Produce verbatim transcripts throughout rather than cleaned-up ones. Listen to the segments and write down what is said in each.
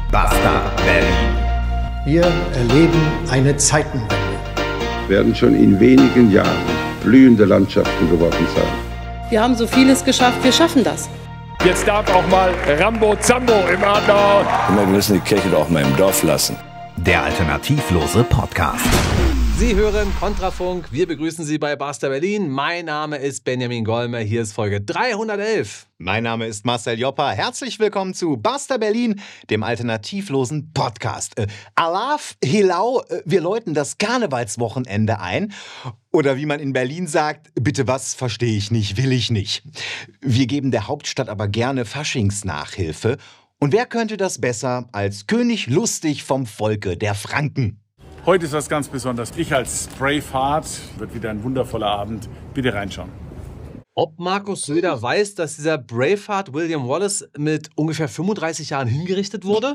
Basta Berlin. Wir erleben eine Zeitenwende. Werden schon in wenigen Jahren blühende Landschaften geworden sein. Wir haben so vieles geschafft, wir schaffen das. Jetzt darf auch mal Rambo Zambo im Adenauer. Wir müssen die Kirche doch mal im Dorf lassen. Der alternativlose Podcast. Sie hören Kontrafunk. Wir begrüßen Sie bei Basta Berlin. Mein Name ist Benjamin Golmer. Hier ist Folge dreihundertelf. Mein Name ist Marcel Joppa. Herzlich willkommen zu Basta Berlin, dem alternativlosen Podcast. Äh, Alaf Hilau, äh, wir läuten das Karnevalswochenende ein. Oder wie man in Berlin sagt, bitte was, verstehe ich nicht, will ich nicht. Wir geben der Hauptstadt aber gerne Faschingsnachhilfe. Und wer könnte das besser als König Lustig vom Volke der Franken? Heute ist was ganz Besonderes. Ich als Braveheart, wird wieder ein wundervoller Abend. Bitte reinschauen. Ob Markus Söder weiß, dass dieser Braveheart William Wallace mit ungefähr fünfunddreißig Jahren hingerichtet wurde?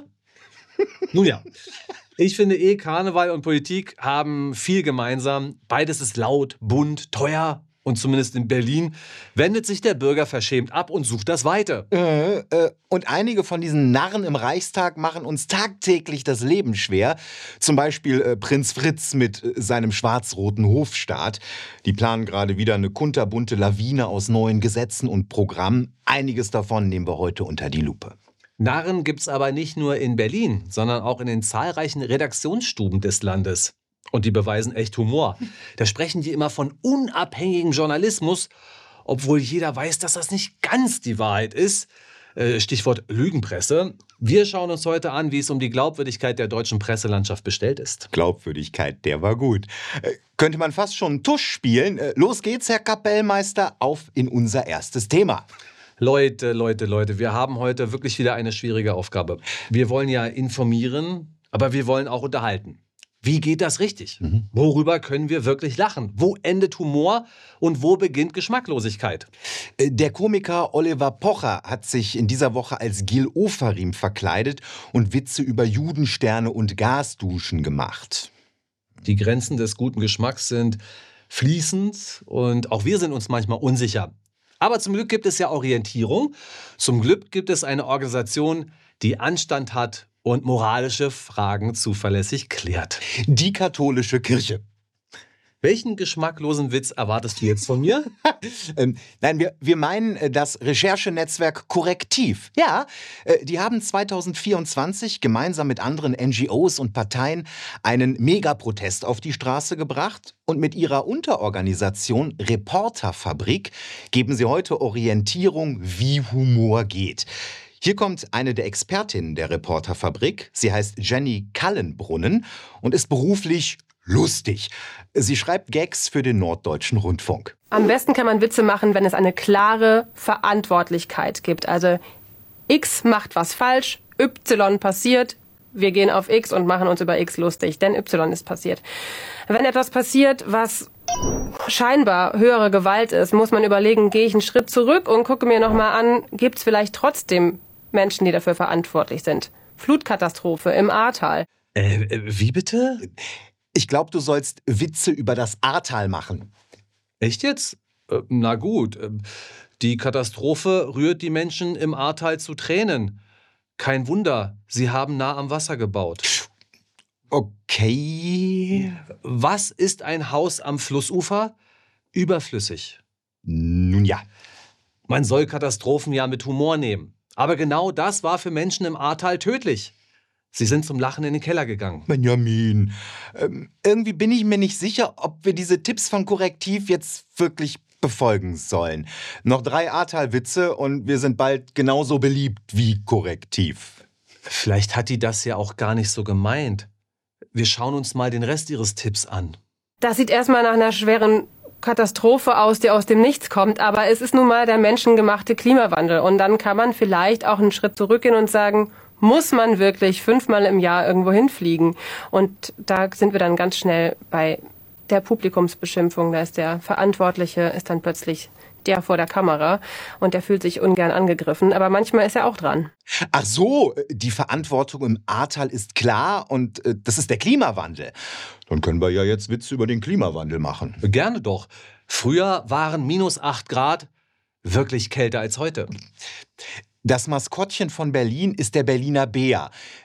Nun ja, ich finde eh, Karneval und Politik haben viel gemeinsam. Beides ist laut, bunt, teuer. Und zumindest in Berlin wendet sich der Bürger verschämt ab und sucht das Weite. Äh, äh, und einige von diesen Narren im Reichstag machen uns tagtäglich das Leben schwer. Zum Beispiel äh, Prinz Fritz mit äh, seinem schwarz-roten Hofstaat. Die planen gerade wieder eine kunterbunte Lawine aus neuen Gesetzen und Programmen. Einiges davon nehmen wir heute unter die Lupe. Narren gibt's aber nicht nur in Berlin, sondern auch in den zahlreichen Redaktionsstuben des Landes. Und die beweisen echt Humor. Da sprechen die immer von unabhängigem Journalismus, obwohl jeder weiß, dass das nicht ganz die Wahrheit ist. Stichwort Lügenpresse. Wir schauen uns heute an, wie es um die Glaubwürdigkeit der deutschen Presselandschaft bestellt ist. Glaubwürdigkeit, der war gut. Äh, könnte man fast schon Tusch spielen. Äh, los geht's, Herr Kapellmeister, auf in unser erstes Thema. Leute, Leute, Leute, wir haben heute wirklich wieder eine schwierige Aufgabe. Wir wollen ja informieren, aber wir wollen auch unterhalten. Wie geht das richtig? Mhm. Worüber können wir wirklich lachen? Wo endet Humor und wo beginnt Geschmacklosigkeit? Der Komiker Oliver Pocher hat sich in dieser Woche als Gil Ofarim verkleidet und Witze über Judensterne und Gasduschen gemacht. Die Grenzen des guten Geschmacks sind fließend und auch wir sind uns manchmal unsicher. Aber zum Glück gibt es ja Orientierung. Zum Glück gibt es eine Organisation, die Anstand hat und moralische Fragen zuverlässig klärt. Die katholische Kirche. Welchen geschmacklosen Witz erwartest du jetzt von mir? ähm, nein, wir, wir meinen das Recherchenetzwerk Korrektiv. Ja, äh, die haben zweitausendvierundzwanzig gemeinsam mit anderen N G Os und Parteien einen Megaprotest auf die Straße gebracht. Und mit ihrer Unterorganisation Reporterfabrik geben sie heute Orientierung, wie Humor geht. Hier kommt eine der Expertinnen der Reporterfabrik. Sie heißt Jenny Kallenbrunnen und ist beruflich lustig. Sie schreibt Gags für den Norddeutschen Rundfunk. Am besten kann man Witze machen, wenn es eine klare Verantwortlichkeit gibt. Also X macht was falsch, Y passiert, wir gehen auf X und machen uns über X lustig, denn Y ist passiert. Wenn etwas passiert, was scheinbar höhere Gewalt ist, muss man überlegen, gehe ich einen Schritt zurück und gucke mir nochmal an, gibt es vielleicht trotzdem Menschen, die dafür verantwortlich sind. Flutkatastrophe im Ahrtal. Äh, wie bitte? Ich glaube, du sollst Witze über das Ahrtal machen. Echt jetzt? Äh, na gut. Die Katastrophe rührt die Menschen im Ahrtal zu Tränen. Kein Wunder, sie haben nah am Wasser gebaut. Okay. Was ist ein Haus am Flussufer? Überflüssig. Nun ja. Man soll Katastrophen ja mit Humor nehmen. Aber genau das war für Menschen im Ahrtal tödlich. Sie sind zum Lachen in den Keller gegangen. Benjamin, ähm, irgendwie bin ich mir nicht sicher, ob wir diese Tipps von Korrektiv jetzt wirklich befolgen sollen. Noch drei Ahrtal-Witze und wir sind bald genauso beliebt wie Korrektiv. Vielleicht hat die das ja auch gar nicht so gemeint. Wir schauen uns mal den Rest ihres Tipps an. Das sieht erstmal nach einer schweren Katastrophe aus, die aus dem Nichts kommt. Aber es ist nun mal der menschengemachte Klimawandel. Und dann kann man vielleicht auch einen Schritt zurückgehen und sagen, muss man wirklich fünfmal im Jahr irgendwo hinfliegen? Und da sind wir dann ganz schnell bei der Publikumsbeschimpfung. Da ist der Verantwortliche, ist dann plötzlich der vor der Kamera und der fühlt sich ungern angegriffen. Aber manchmal ist er auch dran. Ach so, die Verantwortung im Ahrtal ist klar und äh, das ist der Klimawandel. Dann können wir ja jetzt Witze über den Klimawandel machen. Gerne doch. Früher waren minus acht Grad wirklich kälter als heute. Das Maskottchen von Berlin ist der Berliner Bär.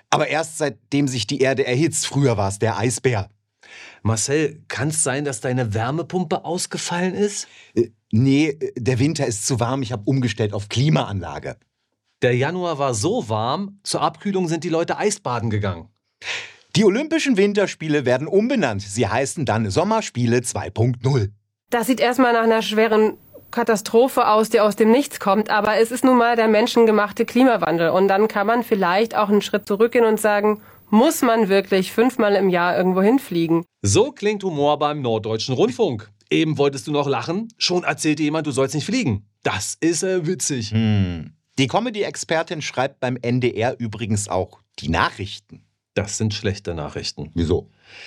Aber erst seitdem sich die Erde erhitzt. Früher war es der Eisbär. Marcel, kann es sein, dass deine Wärmepumpe ausgefallen ist? Äh, nee, der Winter ist zu warm. Ich habe umgestellt auf Klimaanlage. Der Januar war so warm, zur Abkühlung sind die Leute Eisbaden gegangen. Die Olympischen Winterspiele werden umbenannt. Sie heißen dann Sommerspiele zwei Punkt null. Das sieht erstmal nach einer schweren Katastrophe aus, die aus dem Nichts kommt. Aber es ist nun mal der menschengemachte Klimawandel. Und dann kann man vielleicht auch einen Schritt zurückgehen und sagen, muss man wirklich fünfmal im Jahr irgendwo hinfliegen? So klingt Humor beim Norddeutschen Rundfunk. Eben wolltest du noch lachen, schon erzählte jemand, du sollst nicht fliegen. Das ist äh, witzig. Hm. Die Comedy-Expertin schreibt beim N D R übrigens auch die Nachrichten. Das sind schlechte Nachrichten. Wieso?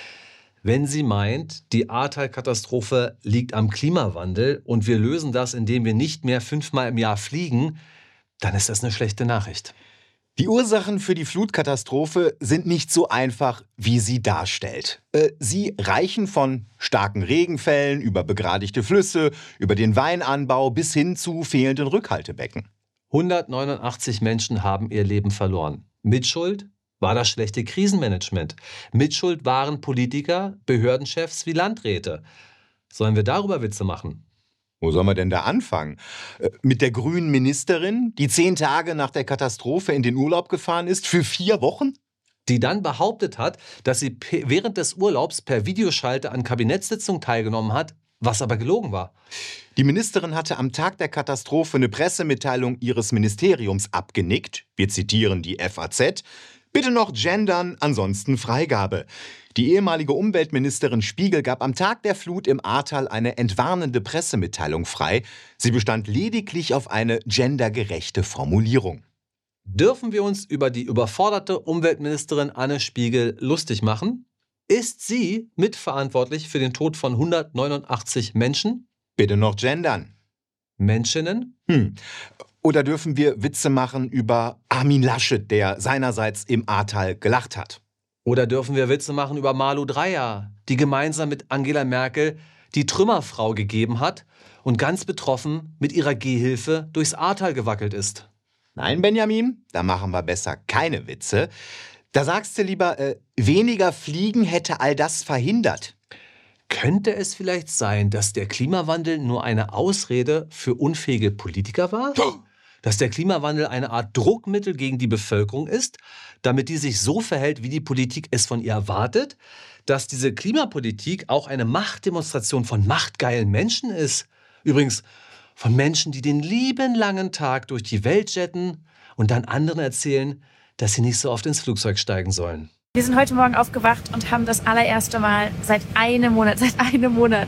Wenn sie meint, die Ahrtal-Katastrophe liegt am Klimawandel und wir lösen das, indem wir nicht mehr fünfmal im Jahr fliegen, dann ist das eine schlechte Nachricht. Die Ursachen für die Flutkatastrophe sind nicht so einfach, wie sie darstellt. Äh, sie reichen von starken Regenfällen über begradigte Flüsse, über den Weinanbau bis hin zu fehlenden Rückhaltebecken. hundertneunundachtzig Menschen haben ihr Leben verloren. Mitschuld war das schlechte Krisenmanagement. Mitschuld waren Politiker, Behördenchefs wie Landräte. Sollen wir darüber Witze machen? Wo soll man denn da anfangen? Äh, mit der grünen Ministerin, die zehn Tage nach der Katastrophe in den Urlaub gefahren ist, für vier Wochen? Die dann behauptet hat, dass sie während des Urlaubs per Videoschalte an Kabinettssitzungen teilgenommen hat, was aber gelogen war. Die Ministerin hatte am Tag der Katastrophe eine Pressemitteilung ihres Ministeriums abgenickt. Wir zitieren die F A Z. Bitte noch gendern, ansonsten Freigabe. Die ehemalige Umweltministerin Spiegel gab am Tag der Flut im Ahrtal eine entwarnende Pressemitteilung frei. Sie bestand lediglich auf eine gendergerechte Formulierung. Dürfen wir uns über die überforderte Umweltministerin Anne Spiegel lustig machen? Ist sie mitverantwortlich für den Tod von hundertneunundachtzig Menschen? Bitte noch gendern. Menschinnen? Hm. Oder dürfen wir Witze machen über Armin Laschet, der seinerseits im Ahrtal gelacht hat? Oder dürfen wir Witze machen über Malu Dreyer, die gemeinsam mit Angela Merkel die Trümmerfrau gegeben hat und ganz betroffen mit ihrer Gehhilfe durchs Ahrtal gewackelt ist? Nein, Benjamin, da machen wir besser keine Witze. Da sagst du lieber, äh, weniger Fliegen hätte all das verhindert. Könnte es vielleicht sein, dass der Klimawandel nur eine Ausrede für unfähige Politiker war? Dass der Klimawandel eine Art Druckmittel gegen die Bevölkerung ist, damit die sich so verhält, wie die Politik es von ihr erwartet? Dass diese Klimapolitik auch eine Machtdemonstration von machtgeilen Menschen ist? Übrigens von Menschen, die den lieben langen Tag durch die Welt jetten und dann anderen erzählen, dass sie nicht so oft ins Flugzeug steigen sollen. Wir sind heute Morgen aufgewacht und haben das allererste Mal seit einem Monat, seit einem Monat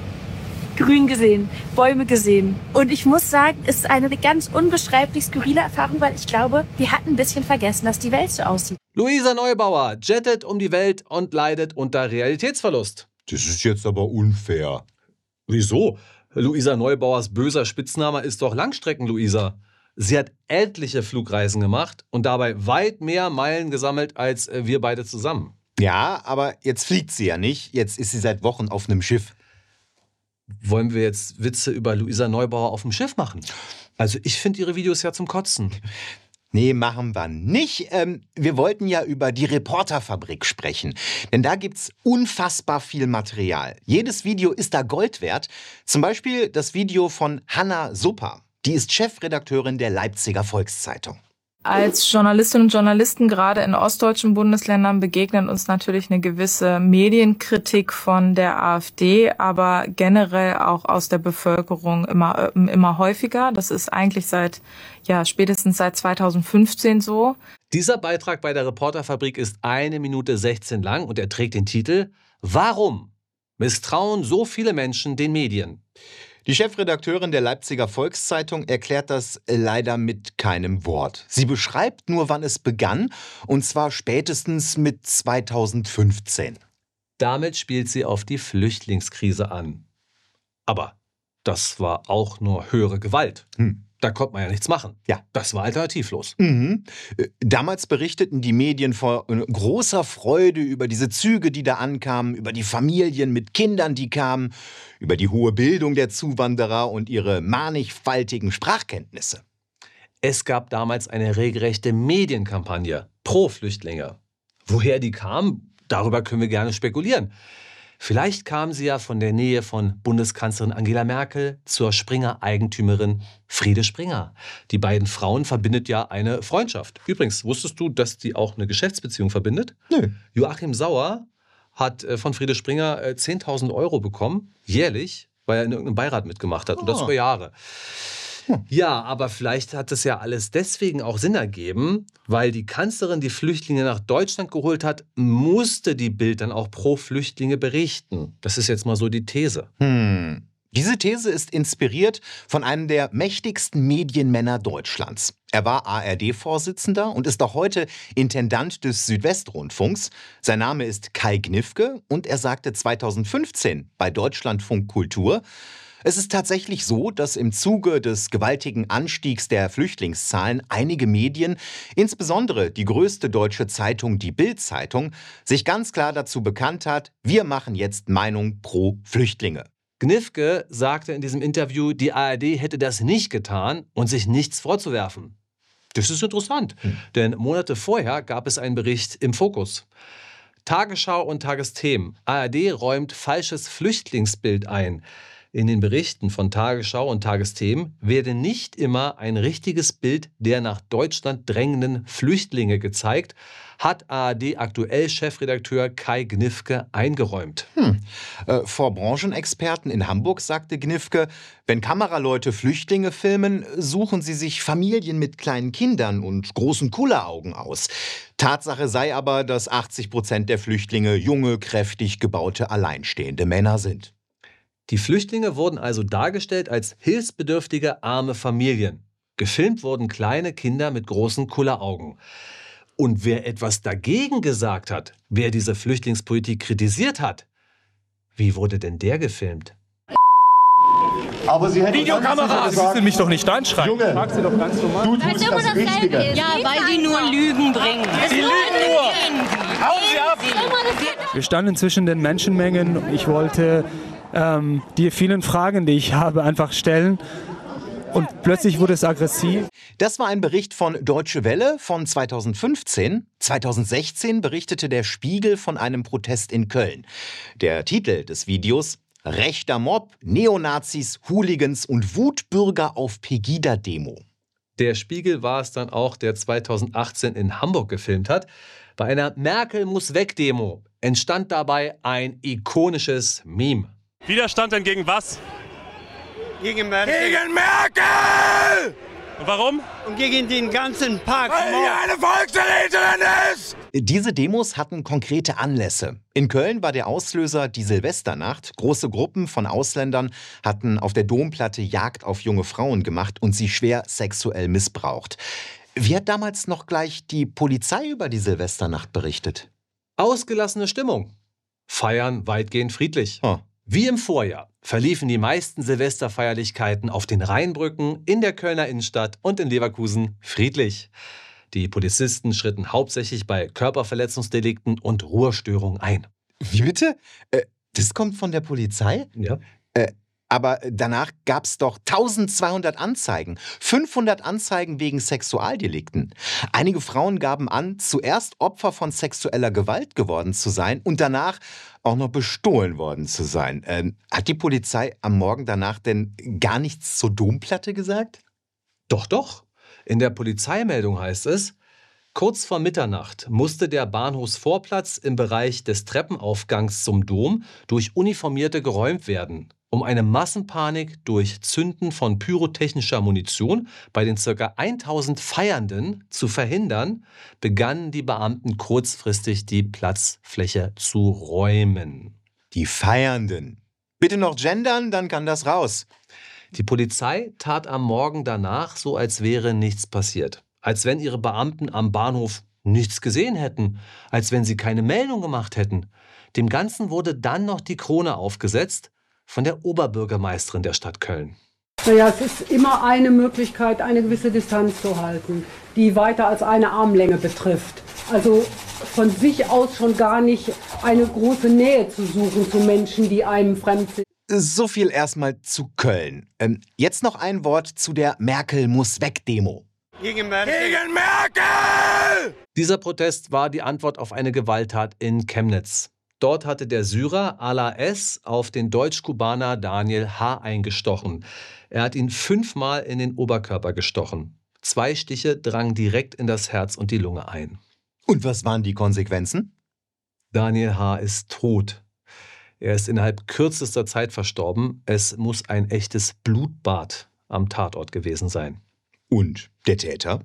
Grün gesehen, Bäume gesehen. Und ich muss sagen, es ist eine ganz unbeschreiblich skurrile Erfahrung, weil ich glaube, wir hatten ein bisschen vergessen, dass die Welt so aussieht. Luisa Neubauer jettet um die Welt und leidet unter Realitätsverlust. Das ist jetzt aber unfair. Wieso? Luisa Neubauers böser Spitzname ist doch Langstrecken-Luisa. Sie hat etliche Flugreisen gemacht und dabei weit mehr Meilen gesammelt als wir beide zusammen. Ja, aber jetzt fliegt sie ja nicht. Jetzt ist sie seit Wochen auf einem Schiff. Wollen wir jetzt Witze über Luisa Neubauer auf dem Schiff machen? Also ich finde ihre Videos ja zum Kotzen. Nee, machen wir nicht. Ähm, wir wollten ja über die Reporterfabrik sprechen. Denn da gibt's unfassbar viel Material. Jedes Video ist da Gold wert. Zum Beispiel das Video von Hanna Supper. Die ist Chefredakteurin der Leipziger Volkszeitung. Als Journalistinnen und Journalisten gerade in ostdeutschen Bundesländern begegnet uns natürlich eine gewisse Medienkritik von der AfD, aber generell auch aus der Bevölkerung immer immer häufiger. Das ist eigentlich seit ja spätestens seit zweitausendfünfzehn so. Dieser Beitrag bei der Reporterfabrik ist eine Minute sechzehn lang und er trägt den Titel „Warum misstrauen so viele Menschen den Medien?" Die Chefredakteurin der Leipziger Volkszeitung erklärt das leider mit keinem Wort. Sie beschreibt nur, wann es begann, und zwar spätestens mit zweitausendfünfzehn. Damit spielt sie auf die Flüchtlingskrise an. Aber das war auch nur höhere Gewalt. Hm. Da konnte man ja nichts machen. Ja. Das war alternativlos. Mhm. Damals berichteten die Medien vor großer Freude über diese Züge, die da ankamen, über die Familien mit Kindern, die kamen, über die hohe Bildung der Zuwanderer und ihre mannigfaltigen Sprachkenntnisse. Es gab damals eine regelrechte Medienkampagne pro Flüchtlinge. Woher die kam, darüber können wir gerne spekulieren. Vielleicht kam sie ja von der Nähe von Bundeskanzlerin Angela Merkel zur Springer-Eigentümerin Friede Springer. Die beiden Frauen verbindet ja eine Freundschaft. Übrigens, wusstest du, dass die auch eine Geschäftsbeziehung verbindet? Nö. Joachim Sauer hat von Friede Springer zehntausend Euro bekommen, jährlich, weil er in irgendeinem Beirat mitgemacht hat. Oh. Und das über Jahre. Ja, aber vielleicht hat es ja alles deswegen auch Sinn ergeben, weil die Kanzlerin die Flüchtlinge nach Deutschland geholt hat, musste die Bild dann auch pro Flüchtlinge berichten. Das ist jetzt mal so die These. Hm. Diese These ist inspiriert von einem der mächtigsten Medienmänner Deutschlands. Er war A R D-Vorsitzender und ist auch heute Intendant des Südwestrundfunks. Sein Name ist Kai Gnifke und er sagte zweitausendfünfzehn bei Deutschlandfunk Kultur: Es ist tatsächlich so, dass im Zuge des gewaltigen Anstiegs der Flüchtlingszahlen einige Medien, insbesondere die größte deutsche Zeitung, die Bild-Zeitung, sich ganz klar dazu bekannt hat, wir machen jetzt Meinung pro Flüchtlinge. Gnifke sagte in diesem Interview, die A R D hätte das nicht getan und sich nichts vorzuwerfen. Das ist interessant, hm. denn Monate vorher gab es einen Bericht im Fokus. Tagesschau und Tagesthemen. A R D räumt falsches Flüchtlingsbild ein. In den Berichten von Tagesschau und Tagesthemen werde nicht immer ein richtiges Bild der nach Deutschland drängenden Flüchtlinge gezeigt, hat A R D-Aktuell-Chefredakteur Kai Gnifke eingeräumt. Hm. Äh, vor Branchenexperten in Hamburg sagte Gnifke, wenn Kameraleute Flüchtlinge filmen, suchen sie sich Familien mit kleinen Kindern und großen Kulleraugen aus. Tatsache sei aber, dass achtzig Prozent der Flüchtlinge junge, kräftig gebaute, alleinstehende Männer sind. Die Flüchtlinge wurden also dargestellt als hilfsbedürftige, arme Familien. Gefilmt wurden kleine Kinder mit großen Kulleraugen. Und wer etwas dagegen gesagt hat, wer diese Flüchtlingspolitik kritisiert hat, wie wurde denn der gefilmt? Aber Sie hätten Videokamera! Sie müssen mich doch nicht anschreien. Junge, frag Sie doch ganz normal. Du tust das Richtige. Ja, weil die nur Lügen bringen. Sie lügen nur! Hauen Sie ab! Wir standen zwischen den Menschenmengen. Ich wollte ähm, die vielen Fragen, die ich habe, einfach stellen. Und plötzlich wurde es aggressiv. Das war ein Bericht von Deutsche Welle von zweitausendfünfzehn. zweitausendsechzehn berichtete der Spiegel von einem Protest in Köln. Der Titel des Videos: Rechter Mob, Neonazis, Hooligans und Wutbürger auf Pegida-Demo. Der Spiegel war es dann auch, der zweitausendachtzehn in Hamburg gefilmt hat. Bei einer Merkel-muss-weg-Demo entstand dabei ein ikonisches Meme. Widerstand denn gegen was? Gegen Merkel. Gegen Merkel! Und warum? Und gegen den ganzen Park. Weil die eine Volksverräterin ist! Diese Demos hatten konkrete Anlässe. In Köln war der Auslöser die Silvesternacht. Große Gruppen von Ausländern hatten auf der Domplatte Jagd auf junge Frauen gemacht und sie schwer sexuell missbraucht. Wie hat damals noch gleich die Polizei über die Silvesternacht berichtet? Ausgelassene Stimmung. Feiern weitgehend friedlich. Oh. Wie im Vorjahr verliefen die meisten Silvesterfeierlichkeiten auf den Rheinbrücken, in der Kölner Innenstadt und in Leverkusen friedlich. Die Polizisten schritten hauptsächlich bei Körperverletzungsdelikten und Ruhestörungen ein. Wie bitte? Äh, das kommt von der Polizei? Ja. Äh, aber danach gab es doch eintausendzweihundert Anzeigen, fünfhundert Anzeigen wegen Sexualdelikten. Einige Frauen gaben an, zuerst Opfer von sexueller Gewalt geworden zu sein und danach auch noch bestohlen worden zu sein. Ähm, hat die Polizei am Morgen danach denn gar nichts zur Domplatte gesagt? Doch, doch. In der Polizeimeldung heißt es: Kurz vor Mitternacht musste der Bahnhofsvorplatz im Bereich des Treppenaufgangs zum Dom durch Uniformierte geräumt werden, um eine Massenpanik durch Zünden von pyrotechnischer Munition bei den ca. tausend Feiernden zu verhindern, begannen die Beamten kurzfristig die Platzfläche zu räumen. Die Feiernden. Bitte noch gendern, dann kann das raus. Die Polizei tat am Morgen danach so, als wäre nichts passiert. Als wenn ihre Beamten am Bahnhof nichts gesehen hätten. Als wenn sie keine Meldung gemacht hätten. Dem Ganzen wurde dann noch die Krone aufgesetzt von der Oberbürgermeisterin der Stadt Köln. Naja, es ist immer eine Möglichkeit, eine gewisse Distanz zu halten, die weiter als eine Armlänge betrifft. Also von sich aus schon gar nicht eine große Nähe zu suchen zu Menschen, die einem fremd sind. So viel erstmal zu Köln. Ähm, jetzt noch ein Wort zu der Merkel-muss-weg-Demo. Gegen Merkel! Gegen Merkel! Dieser Protest war die Antwort auf eine Gewalttat in Chemnitz. Dort hatte der Syrer Ala S. auf den Deutsch-Kubaner Daniel H. eingestochen. Er hat ihn fünfmal in den Oberkörper gestochen. Zwei Stiche drangen direkt in das Herz und die Lunge ein. Und was waren die Konsequenzen? Daniel H. ist tot. Er ist innerhalb kürzester Zeit verstorben. Es muss ein echtes Blutbad am Tatort gewesen sein. Und der Täter?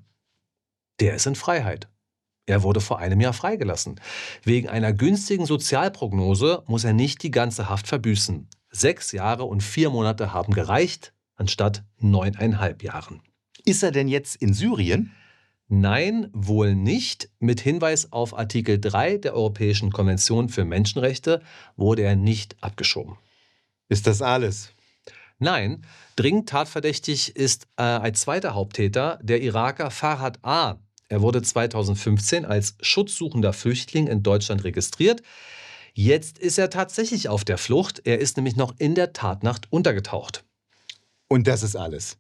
Der ist in Freiheit. Er wurde vor einem Jahr freigelassen. Wegen einer günstigen Sozialprognose muss er nicht die ganze Haft verbüßen. Sechs Jahre und vier Monate haben gereicht, anstatt neuneinhalb Jahren. Ist er denn jetzt in Syrien? Nein, wohl nicht. Mit Hinweis auf Artikel drei der Europäischen Konvention für Menschenrechte wurde er nicht abgeschoben. Ist das alles? Nein, dringend tatverdächtig ist äh, als zweiter Haupttäter der Iraker Farhad A. Er wurde zweitausendfünfzehn als schutzsuchender Flüchtling in Deutschland registriert. Jetzt ist er tatsächlich auf der Flucht. Er ist nämlich noch in der Tatnacht untergetaucht. Und das ist alles?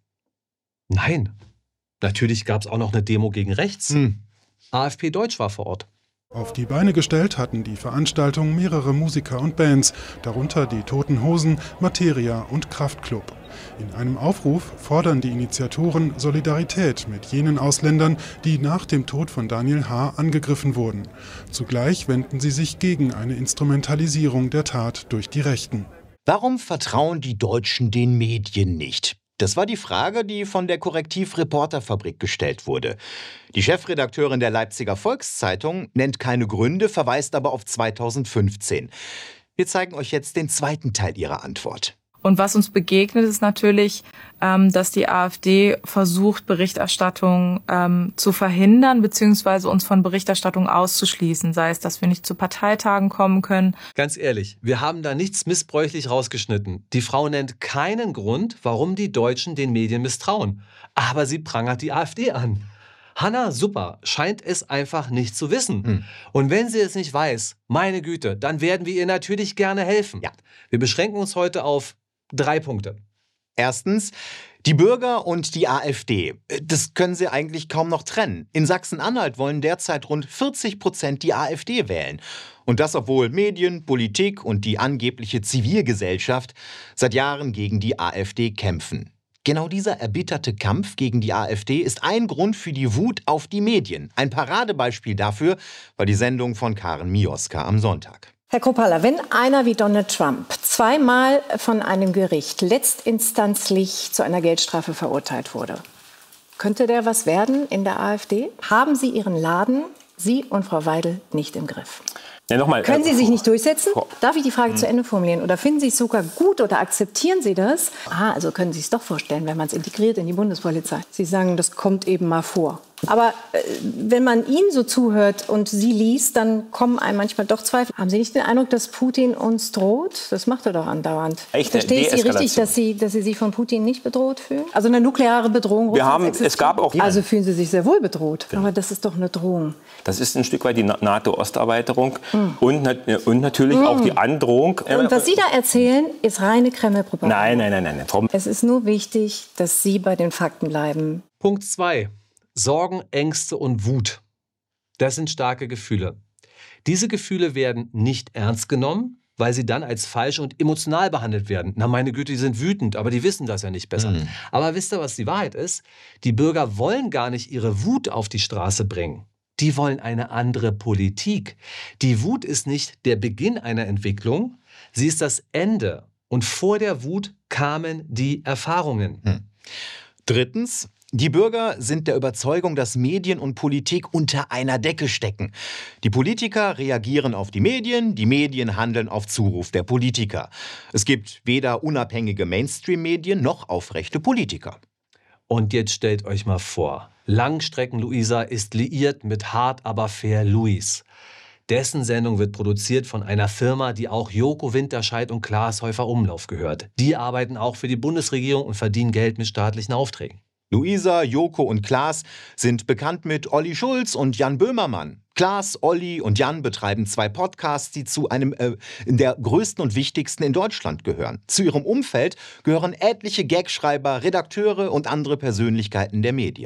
Nein. Natürlich gab es auch noch eine Demo gegen rechts. Hm. AfP Deutsch war vor Ort. Auf die Beine gestellt hatten die Veranstaltung mehrere Musiker und Bands, darunter die Toten Hosen, Materia und Kraftklub. In einem Aufruf fordern die Initiatoren Solidarität mit jenen Ausländern, die nach dem Tod von Daniel H. angegriffen wurden. Zugleich wenden sie sich gegen eine Instrumentalisierung der Tat durch die Rechten. Warum vertrauen die Deutschen den Medien nicht? Das war die Frage, die von der Korrektiv-Reporterfabrik gestellt wurde. Die Chefredakteurin der Leipziger Volkszeitung nennt keine Gründe, verweist aber auf zweitausendfünfzehn. Wir zeigen euch jetzt den zweiten Teil ihrer Antwort. Und was uns begegnet, ist natürlich, ähm, dass die AfD versucht, Berichterstattung ähm, zu verhindern, beziehungsweise uns von Berichterstattung auszuschließen. Sei es, dass wir nicht zu Parteitagen kommen können. Ganz ehrlich, wir haben da nichts missbräuchlich rausgeschnitten. Die Frau nennt keinen Grund, warum die Deutschen den Medien misstrauen. Aber sie prangert die AfD an. Hanna, super, scheint es einfach nicht zu wissen. Hm. Und wenn sie es nicht weiß, meine Güte, dann werden wir ihr natürlich gerne helfen. Ja. Wir beschränken uns heute auf drei Punkte. Erstens, die Bürger und die AfD. Das können sie eigentlich kaum noch trennen. In Sachsen-Anhalt wollen derzeit rund vierzig Prozent die AfD wählen. Und das, obwohl Medien, Politik und die angebliche Zivilgesellschaft seit Jahren gegen die AfD kämpfen. Genau dieser erbitterte Kampf gegen die AfD ist ein Grund für die Wut auf die Medien. Ein Paradebeispiel dafür war die Sendung von Karen Mioska am Sonntag. Herr Kropala, wenn einer wie Donald Trump zweimal von einem Gericht letztinstanzlich zu einer Geldstrafe verurteilt wurde, könnte der was werden in der AfD? Haben Sie Ihren Laden, Sie und Frau Weidel, nicht im Griff? Ja, noch mal, Können Sie sich nicht durchsetzen? Frau, Darf ich die Frage hm. zu Ende formulieren? Oder finden Sie es sogar gut oder akzeptieren Sie das? Ah, also können Sie es doch vorstellen, wenn man es integriert in die Bundespolizei. Sie sagen, das kommt eben mal vor. Aber äh, wenn man Ihnen so zuhört und Sie liest, dann kommen einem manchmal doch Zweifel. Haben Sie nicht den Eindruck, dass Putin uns droht? Das macht er doch andauernd. Echte Verstehe ich Sie richtig, dass Sie, dass Sie sich von Putin nicht bedroht fühlen? Also eine nukleare Bedrohung Wir haben, es gab auch Also fühlen Sie sich sehr wohl bedroht. Aber das ist doch eine Drohung. Das ist ein Stück weit die NATO-Osterweiterung hm. und, und natürlich hm. auch die Androhung. Und was Sie da erzählen, ist reine Kreml-Propaganda. Nein, nein, nein, nein. Frau Es ist nur wichtig, dass Sie bei den Fakten bleiben. Punkt zwei. Sorgen, Ängste und Wut. Das sind starke Gefühle. Diese Gefühle werden nicht ernst genommen, weil sie dann als falsch und emotional behandelt werden. Na meine Güte, die sind wütend, aber die wissen das ja nicht besser. Mhm. Aber wisst ihr, was die Wahrheit ist? Die Bürger wollen gar nicht ihre Wut auf die Straße bringen. Die wollen eine andere Politik. Die Wut ist nicht der Beginn einer Entwicklung, sie ist das Ende. Und vor der Wut kamen die Erfahrungen. Mhm. Drittens, die Bürger sind der Überzeugung, dass Medien und Politik unter einer Decke stecken. Die Politiker reagieren auf die Medien, die Medien handeln auf Zuruf der Politiker. Es gibt weder unabhängige Mainstream-Medien noch aufrechte Politiker. Und jetzt stellt euch mal vor, Langstrecken-Luisa ist liiert mit Hart aber fair Luis. Dessen Sendung wird produziert von einer Firma, die auch Joko Winterscheid und Klaas Häufer-Umlauf gehört. Die arbeiten auch für die Bundesregierung und verdienen Geld mit staatlichen Aufträgen. Luisa, Joko und Klaas sind bekannt mit Olli Schulz und Jan Böhmermann. Klaas, Olli und Jan betreiben zwei Podcasts, die zu einem äh, der größten und wichtigsten in Deutschland gehören. Zu ihrem Umfeld gehören etliche Gagschreiber, Redakteure und andere Persönlichkeiten der Medien.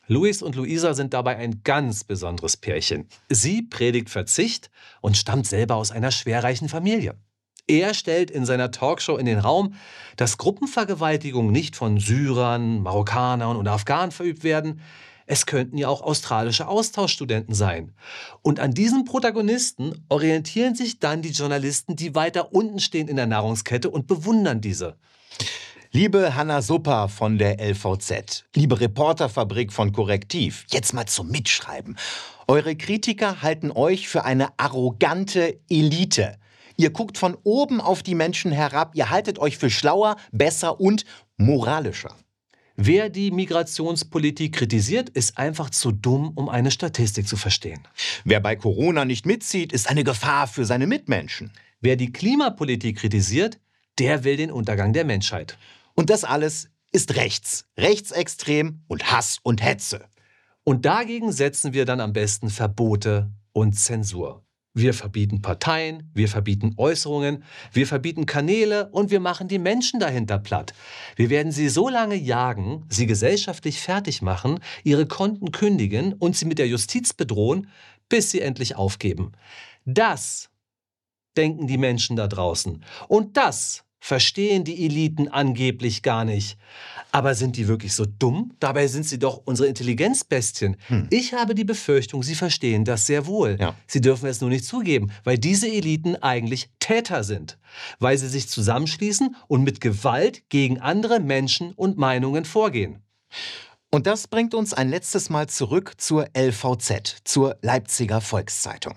Luis und Luisa sind dabei ein ganz besonderes Pärchen. Sie predigt Verzicht und stammt selber aus einer schwerreichen Familie. Er stellt in seiner Talkshow in den Raum, dass Gruppenvergewaltigungen nicht von Syrern, Marokkanern oder Afghanen verübt werden. Es könnten ja auch australische Austauschstudenten sein. Und an diesen Protagonisten orientieren sich dann die Journalisten, die weiter unten stehen in der Nahrungskette und bewundern diese. Liebe Hanna Supper von der L V Z, liebe Reporterfabrik von Korrektiv, jetzt mal zum Mitschreiben. Eure Kritiker halten euch für eine arrogante Elite. Ihr guckt von oben auf die Menschen herab, ihr haltet euch für schlauer, besser und moralischer. Wer die Migrationspolitik kritisiert, ist einfach zu dumm, um eine Statistik zu verstehen. Wer bei Corona nicht mitzieht, ist eine Gefahr für seine Mitmenschen. Wer die Klimapolitik kritisiert, der will den Untergang der Menschheit. Und das alles ist rechts, rechtsextrem und Hass und Hetze. Und dagegen setzen wir dann am besten Verbote und Zensur. Wir verbieten Parteien, wir verbieten Äußerungen, wir verbieten Kanäle und wir machen die Menschen dahinter platt. Wir werden sie so lange jagen, sie gesellschaftlich fertig machen, ihre Konten kündigen und sie mit der Justiz bedrohen, bis sie endlich aufgeben. Das denken die Menschen da draußen. Und das verstehen die Eliten angeblich gar nicht. Aber sind die wirklich so dumm? Dabei sind sie doch unsere Intelligenzbestien. Hm. Ich habe die Befürchtung, sie verstehen das sehr wohl. Ja. Sie dürfen es nur nicht zugeben, weil diese Eliten eigentlich Täter sind. Weil sie sich zusammenschließen und mit Gewalt gegen andere Menschen und Meinungen vorgehen. Und das bringt uns ein letztes Mal zurück zur L V Z, zur Leipziger Volkszeitung.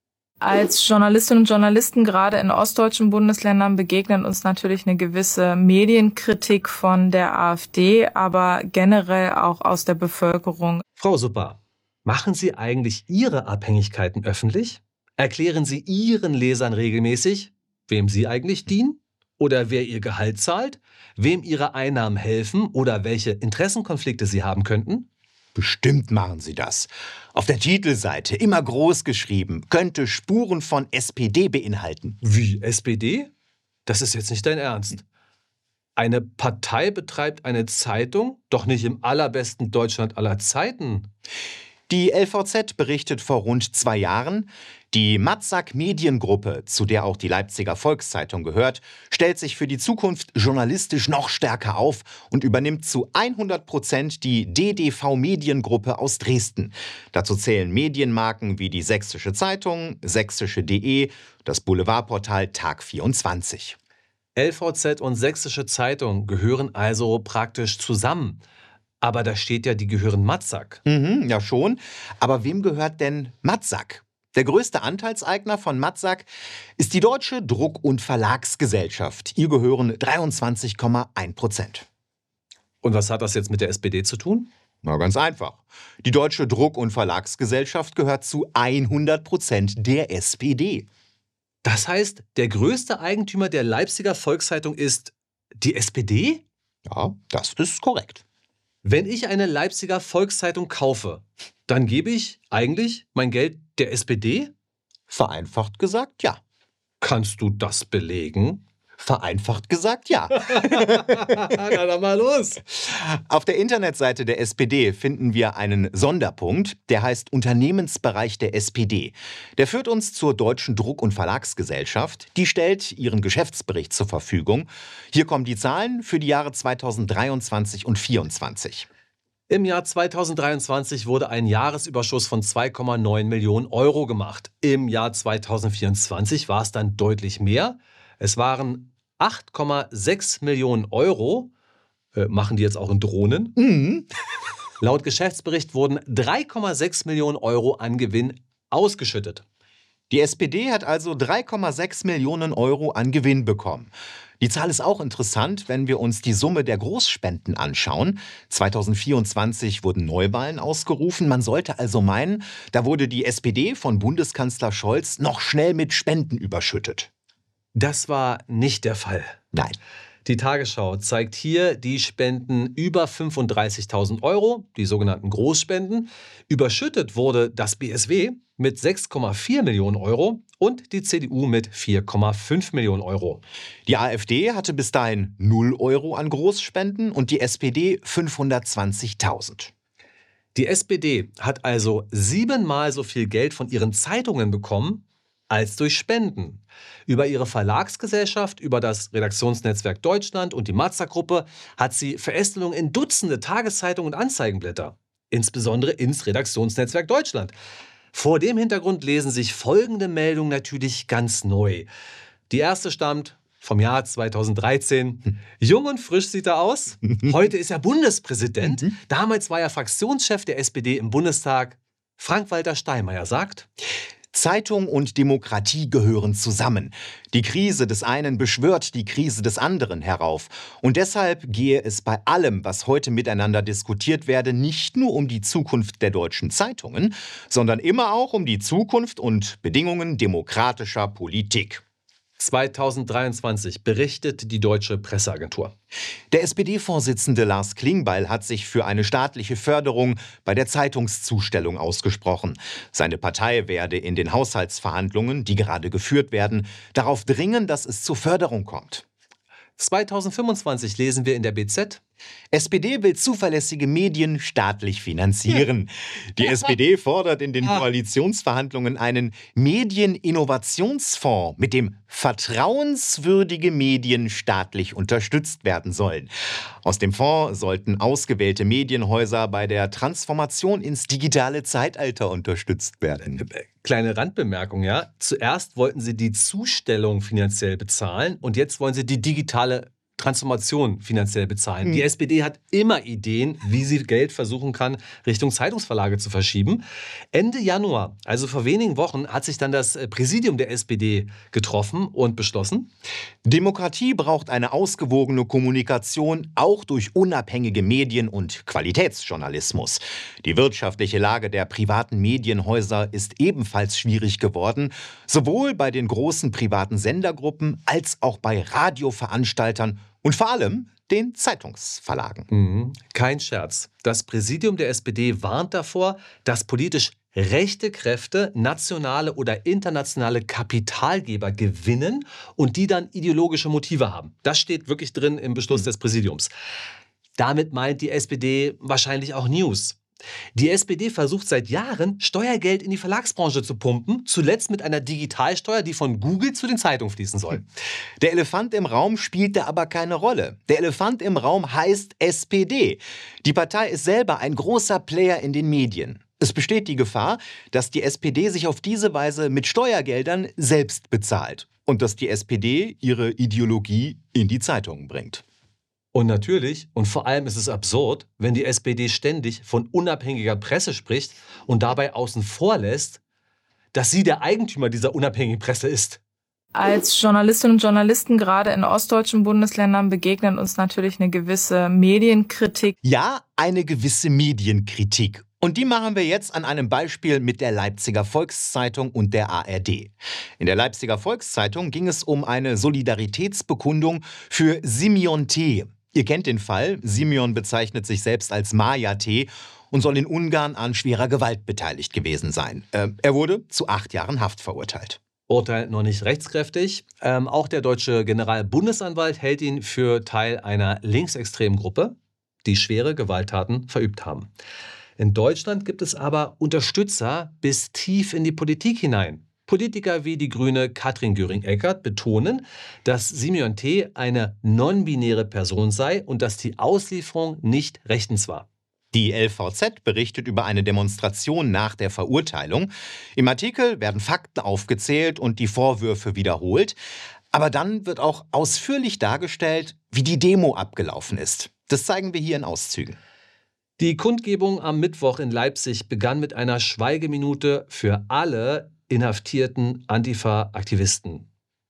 Als Journalistinnen und Journalisten gerade in ostdeutschen Bundesländern begegnet uns natürlich eine gewisse Medienkritik von der AfD, aber generell auch aus der Bevölkerung. Frau Supper, machen Sie eigentlich Ihre Abhängigkeiten öffentlich? Erklären Sie Ihren Lesern regelmäßig, wem Sie eigentlich dienen? Oder wer Ihr Gehalt zahlt? Wem Ihre Einnahmen helfen? Oder welche Interessenkonflikte Sie haben könnten? Bestimmt machen sie das. Auf der Titelseite, immer groß geschrieben, könnte Spuren von S P D beinhalten. Wie, S P D? Das ist jetzt nicht dein Ernst. Eine Partei betreibt eine Zeitung, doch nicht im allerbesten Deutschland aller Zeiten. Die L V Z berichtet vor rund zwei Jahren, die Matzak Mediengruppe, zu der auch die Leipziger Volkszeitung gehört, stellt sich für die Zukunft journalistisch noch stärker auf und übernimmt zu hundert Prozent die D D V Mediengruppe aus Dresden. Dazu zählen Medienmarken wie die Sächsische Zeitung, sächsische.de, das Boulevardportal Tag vierundzwanzig. L V Z und Sächsische Zeitung gehören also praktisch zusammen. Aber da steht ja, die gehören Matzak. Mhm, ja schon. Aber wem gehört denn Matzak? Der größte Anteilseigner von Matzak ist die Deutsche Druck- und Verlagsgesellschaft. Ihr gehören dreiundzwanzig Komma eins Prozent. Und was hat das jetzt mit der S P D zu tun? Na, ganz einfach. Die Deutsche Druck- und Verlagsgesellschaft gehört zu hundert Prozent der S P D. Das heißt, der größte Eigentümer der Leipziger Volkszeitung ist die S P D? Ja, das ist korrekt. Wenn ich eine Leipziger Volkszeitung kaufe, dann gebe ich eigentlich mein Geld der S P D? Vereinfacht gesagt, ja. Kannst du das belegen? Vereinfacht gesagt, ja. Na dann mal los. Auf der Internetseite der S P D finden wir einen Sonderpunkt, der heißt Unternehmensbereich der S P D. Der führt uns zur Deutschen Druck- und Verlagsgesellschaft. Die stellt ihren Geschäftsbericht zur Verfügung. Hier kommen die Zahlen für die Jahre zweitausenddreiundzwanzig und zweitausendvierundzwanzig. Im Jahr zweitausenddreiundzwanzig wurde ein Jahresüberschuss von zwei Komma neun Millionen Euro gemacht. Im Jahr zweitausendvierundzwanzig war es dann deutlich mehr. Es waren acht Komma sechs Millionen Euro. Äh, machen die jetzt auch in Drohnen? Mhm. Laut Geschäftsbericht wurden drei Komma sechs Millionen Euro an Gewinn ausgeschüttet. Die S P D hat also drei Komma sechs Millionen Euro an Gewinn bekommen. Die Zahl ist auch interessant, wenn wir uns die Summe der Großspenden anschauen. zweitausendvierundzwanzig wurden Neuwahlen ausgerufen. Man sollte also meinen, da wurde die S P D von Bundeskanzler Scholz noch schnell mit Spenden überschüttet. Das war nicht der Fall. Nein. Die Tagesschau zeigt hier die Spenden über fünfunddreißigtausend Euro, die sogenannten Großspenden. Überschüttet wurde das B S W mit sechs Komma vier Millionen Euro und die C D U mit vier Komma fünf Millionen Euro. Die AfD hatte bis dahin null Euro an Großspenden und die S P D fünfhundertzwanzigtausend. Die S P D hat also siebenmal so viel Geld von ihren Zeitungen bekommen als durch Spenden. Über ihre Verlagsgesellschaft, über das Redaktionsnetzwerk Deutschland und die Mazda-Gruppe hat sie Verästelungen in Dutzende Tageszeitungen und Anzeigenblätter. Insbesondere ins Redaktionsnetzwerk Deutschland. Vor dem Hintergrund lesen sich folgende Meldungen natürlich ganz neu. Die erste stammt vom Jahr zweitausenddreizehn. Jung und frisch sieht er aus. Heute ist er Bundespräsident. Damals war er Fraktionschef der S P D im Bundestag. Frank-Walter Steinmeier sagt: Zeitung und Demokratie gehören zusammen. Die Krise des einen beschwört die Krise des anderen herauf. Und deshalb gehe es bei allem, was heute miteinander diskutiert werde, nicht nur um die Zukunft der deutschen Zeitungen, sondern immer auch um die Zukunft und Bedingungen demokratischer Politik. zweitausenddreiundzwanzig berichtet die Deutsche Presseagentur. Der S P D-Vorsitzende Lars Klingbeil hat sich für eine staatliche Förderung bei der Zeitungszustellung ausgesprochen. Seine Partei werde in den Haushaltsverhandlungen, die gerade geführt werden, darauf dringen, dass es zur Förderung kommt. zweitausendfünfundzwanzig lesen wir in der B Z: S P D will zuverlässige Medien staatlich finanzieren. Die S P D fordert in den Koalitionsverhandlungen einen Medieninnovationsfonds, mit dem vertrauenswürdige Medien staatlich unterstützt werden sollen. Aus dem Fonds sollten ausgewählte Medienhäuser bei der Transformation ins digitale Zeitalter unterstützt werden. Kleine Randbemerkung, ja. Zuerst wollten sie die Zustellung finanziell bezahlen und jetzt wollen sie die digitale Transformation finanziell bezahlen. Hm. Die S P D hat immer Ideen, wie sie Geld versuchen kann, Richtung Zeitungsverlage zu verschieben. Ende Januar, also vor wenigen Wochen, hat sich dann das Präsidium der S P D getroffen und beschlossen: Demokratie braucht eine ausgewogene Kommunikation, auch durch unabhängige Medien und Qualitätsjournalismus. Die wirtschaftliche Lage der privaten Medienhäuser ist ebenfalls schwierig geworden, sowohl bei den großen privaten Sendergruppen als auch bei Radioveranstaltern und vor allem den Zeitungsverlagen. Mhm. Kein Scherz. Das Präsidium der S P D warnt davor, dass politisch rechte Kräfte nationale oder internationale Kapitalgeber gewinnen und die dann ideologische Motive haben. Das steht wirklich drin im Beschluss des Präsidiums. Damit meint die S P D wahrscheinlich auch News. Die S P D versucht seit Jahren, Steuergeld in die Verlagsbranche zu pumpen, zuletzt mit einer Digitalsteuer, die von Google zu den Zeitungen fließen soll. Der Elefant im Raum spielte aber keine Rolle. Der Elefant im Raum heißt S P D. Die Partei ist selber ein großer Player in den Medien. Es besteht die Gefahr, dass die S P D sich auf diese Weise mit Steuergeldern selbst bezahlt und dass die S P D ihre Ideologie in die Zeitungen bringt. Und natürlich, und vor allem ist es absurd, wenn die S P D ständig von unabhängiger Presse spricht und dabei außen vor lässt, dass sie der Eigentümer dieser unabhängigen Presse ist. Als Journalistinnen und Journalisten gerade in ostdeutschen Bundesländern begegnet uns natürlich eine gewisse Medienkritik. Ja, eine gewisse Medienkritik. Und die machen wir jetzt an einem Beispiel mit der Leipziger Volkszeitung und der A R D. In der Leipziger Volkszeitung ging es um eine Solidaritätsbekundung für Simeon T. Ihr kennt den Fall. Simeon bezeichnet sich selbst als Maja T. und soll in Ungarn an schwerer Gewalt beteiligt gewesen sein. Äh, er wurde zu acht Jahren Haft verurteilt. Urteil noch nicht rechtskräftig. Ähm, auch der deutsche Generalbundesanwalt hält ihn für Teil einer linksextremen Gruppe, die schwere Gewalttaten verübt haben. In Deutschland gibt es aber Unterstützer bis tief in die Politik hinein. Politiker wie die Grüne Katrin Göring-Eckardt betonen, dass Simeon T. eine non-binäre Person sei und dass die Auslieferung nicht rechtens war. Die L V Z berichtet über eine Demonstration nach der Verurteilung. Im Artikel werden Fakten aufgezählt und die Vorwürfe wiederholt. Aber dann wird auch ausführlich dargestellt, wie die Demo abgelaufen ist. Das zeigen wir hier in Auszügen. Die Kundgebung am Mittwoch in Leipzig begann mit einer Schweigeminute für alle inhaftierten Antifa-Aktivisten.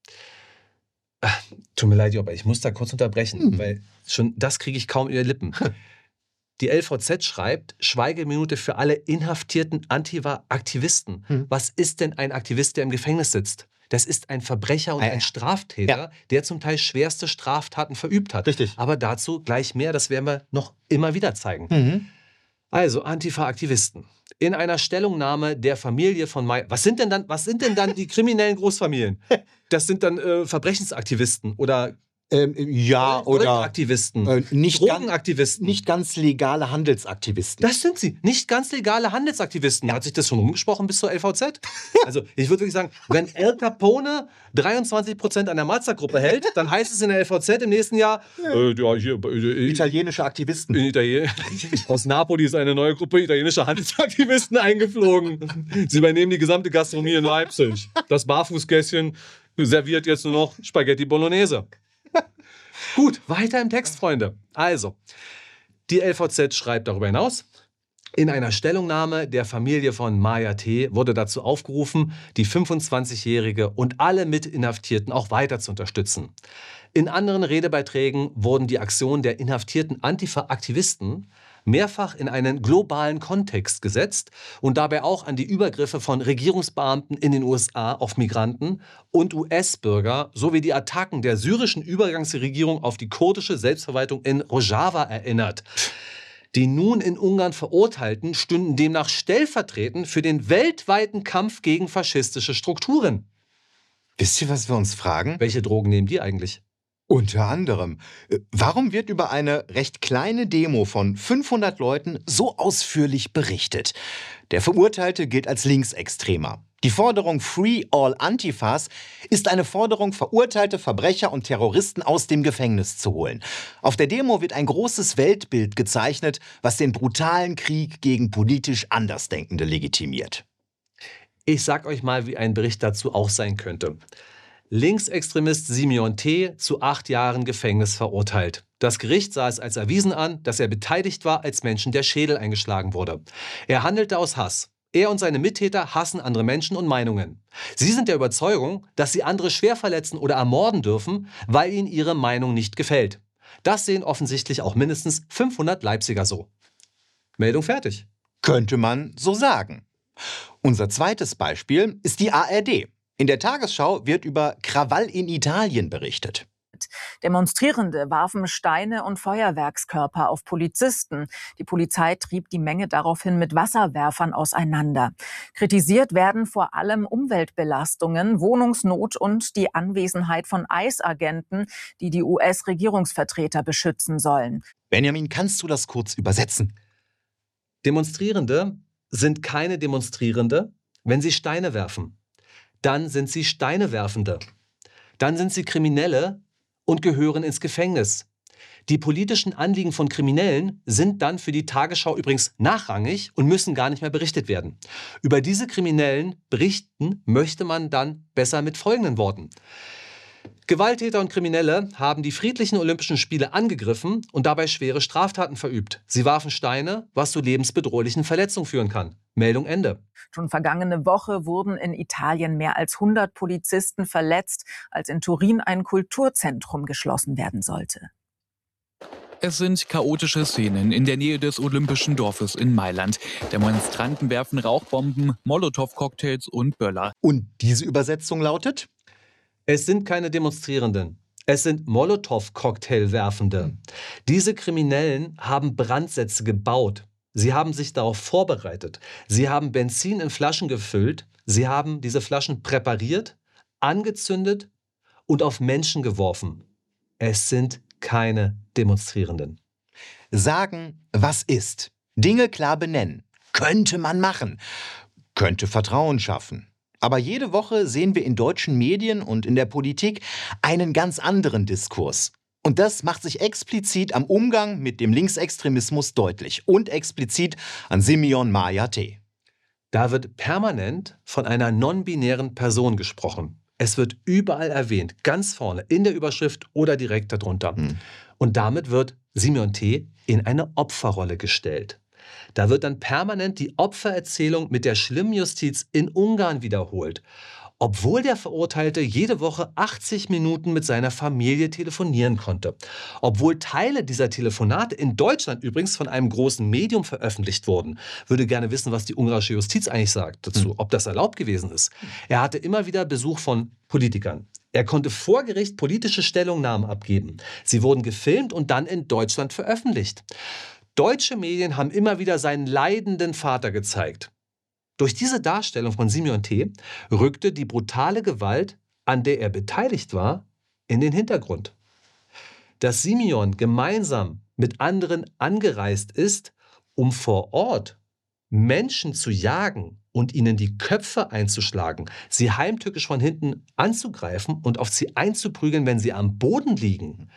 Ach, tut mir leid, aber ich muss da kurz unterbrechen, hm. weil schon das kriege ich kaum über die Lippen. Die L V Z schreibt, Schweigeminute für alle inhaftierten Antifa-Aktivisten. Hm. Was ist denn ein Aktivist, der im Gefängnis sitzt? Das ist ein Verbrecher und ein Straftäter, ja. der zum Teil schwerste Straftaten verübt hat. Richtig. Aber dazu gleich mehr, das werden wir noch immer wieder zeigen. Mhm. Also, Antifa-Aktivisten. In einer Stellungnahme der Familie von Mai. Was sind denn dann, was sind denn dann die kriminellen Großfamilien? Das sind dann äh, Verbrechensaktivisten oder Ähm, ja, oder Aktivisten, äh, nicht Drogenaktivisten. Ganz, nicht ganz legale Handelsaktivisten. Das sind sie, nicht ganz legale Handelsaktivisten. Ja. Hat sich das schon rumgesprochen bis zur L V Z? Also ich würde wirklich sagen, wenn El Capone dreiundzwanzig Prozent an der Mazda-Gruppe hält, dann heißt es in der L V Z im nächsten Jahr, äh, ja, hier, äh, italienische Aktivisten. Italien aus Napoli ist eine neue Gruppe italienischer Handelsaktivisten eingeflogen. Sie übernehmen die gesamte Gastronomie in Leipzig. Das Barfußgässchen serviert jetzt nur noch Spaghetti Bolognese. Gut, weiter im Text, Freunde. Also, die L V Z schreibt darüber hinaus, in einer Stellungnahme der Familie von Maya T. wurde dazu aufgerufen, die fünfundzwanzigjährige und alle Mitinhaftierten auch weiter zu unterstützen. In anderen Redebeiträgen wurden die Aktionen der inhaftierten Antifa-Aktivisten mehrfach in einen globalen Kontext gesetzt und dabei auch an die Übergriffe von Regierungsbeamten in den U S A auf Migranten und U S-Bürger sowie die Attacken der syrischen Übergangsregierung auf die kurdische Selbstverwaltung in Rojava erinnert. Die nun in Ungarn Verurteilten stünden demnach stellvertretend für den weltweiten Kampf gegen faschistische Strukturen. Wisst ihr, was wir uns fragen? Welche Drogen nehmen die eigentlich? Unter anderem, warum wird über eine recht kleine Demo von fünfhundert Leuten so ausführlich berichtet? Der Verurteilte gilt als Linksextremer. Die Forderung Free All Antifas ist eine Forderung, verurteilte Verbrecher und Terroristen aus dem Gefängnis zu holen. Auf der Demo wird ein großes Weltbild gezeichnet, was den brutalen Krieg gegen politisch Andersdenkende legitimiert. Ich sag euch mal, wie ein Bericht dazu auch sein könnte. Linksextremist Simeon T. zu acht Jahren Gefängnis verurteilt. Das Gericht sah es als erwiesen an, dass er beteiligt war, als Menschen der Schädel eingeschlagen wurde. Er handelte aus Hass. Er und seine Mittäter hassen andere Menschen und Meinungen. Sie sind der Überzeugung, dass sie andere schwer verletzen oder ermorden dürfen, weil ihnen ihre Meinung nicht gefällt. Das sehen offensichtlich auch mindestens fünfhundert Leipziger so. Meldung fertig. Könnte man so sagen. Unser zweites Beispiel ist die A R D. In der Tagesschau wird über Krawall in Italien berichtet. Demonstrierende warfen Steine und Feuerwerkskörper auf Polizisten. Die Polizei trieb die Menge daraufhin mit Wasserwerfern auseinander. Kritisiert werden vor allem Umweltbelastungen, Wohnungsnot und die Anwesenheit von ICE-Agenten, die die U S-Regierungsvertreter beschützen sollen. Benjamin, kannst du das kurz übersetzen? Demonstrierende sind keine Demonstrierende, wenn sie Steine werfen. Dann sind sie Steinewerfende. Dann sind sie Kriminelle und gehören ins Gefängnis. Die politischen Anliegen von Kriminellen sind dann für die Tagesschau übrigens nachrangig und müssen gar nicht mehr berichtet werden. Über diese Kriminellen berichten möchte man dann besser mit folgenden Worten. Gewalttäter und Kriminelle haben die friedlichen Olympischen Spiele angegriffen und dabei schwere Straftaten verübt. Sie warfen Steine, was zu lebensbedrohlichen Verletzungen führen kann. Meldung Ende. Schon vergangene Woche wurden in Italien mehr als hundert Polizisten verletzt, als in Turin ein Kulturzentrum geschlossen werden sollte. Es sind chaotische Szenen in der Nähe des Olympischen Dorfes in Mailand. Demonstranten werfen Rauchbomben, Molotow-Cocktails und Böller. Und diese Übersetzung lautet? Es sind keine Demonstrierenden. Es sind Molotow-Cocktail-Werfende. Diese Kriminellen haben Brandsätze gebaut. Sie haben sich darauf vorbereitet. Sie haben Benzin in Flaschen gefüllt. Sie haben diese Flaschen präpariert, angezündet und auf Menschen geworfen. Es sind keine Demonstrierenden. Sagen, was ist. Dinge klar benennen. Könnte man machen. Könnte Vertrauen schaffen. Aber jede Woche sehen wir in deutschen Medien und in der Politik einen ganz anderen Diskurs. Und das macht sich explizit am Umgang mit dem Linksextremismus deutlich. Und explizit an Simeon Maya T. Da wird permanent von einer non-binären Person gesprochen. Es wird überall erwähnt, ganz vorne, in der Überschrift oder direkt darunter. Hm. Und damit wird Simeon T. in eine Opferrolle gestellt. Da wird dann permanent die Opfererzählung mit der schlimmen Justiz in Ungarn wiederholt. Obwohl der Verurteilte jede Woche achtzig Minuten mit seiner Familie telefonieren konnte. Obwohl Teile dieser Telefonate in Deutschland übrigens von einem großen Medium veröffentlicht wurden. Würde gerne wissen, was die ungarische Justiz eigentlich sagt dazu, ob das erlaubt gewesen ist. Er hatte immer wieder Besuch von Politikern. Er konnte vor Gericht politische Stellungnahmen abgeben. Sie wurden gefilmt und dann in Deutschland veröffentlicht. Deutsche Medien haben immer wieder seinen leidenden Vater gezeigt. Durch diese Darstellung von Simeon T. rückte die brutale Gewalt, an der er beteiligt war, in den Hintergrund. dass Simeon gemeinsam mit anderen angereist ist, um vor Ort Menschen zu jagen und ihnen die Köpfe einzuschlagen, sie heimtückisch von hinten anzugreifen und auf sie einzuprügeln, wenn sie am Boden liegen,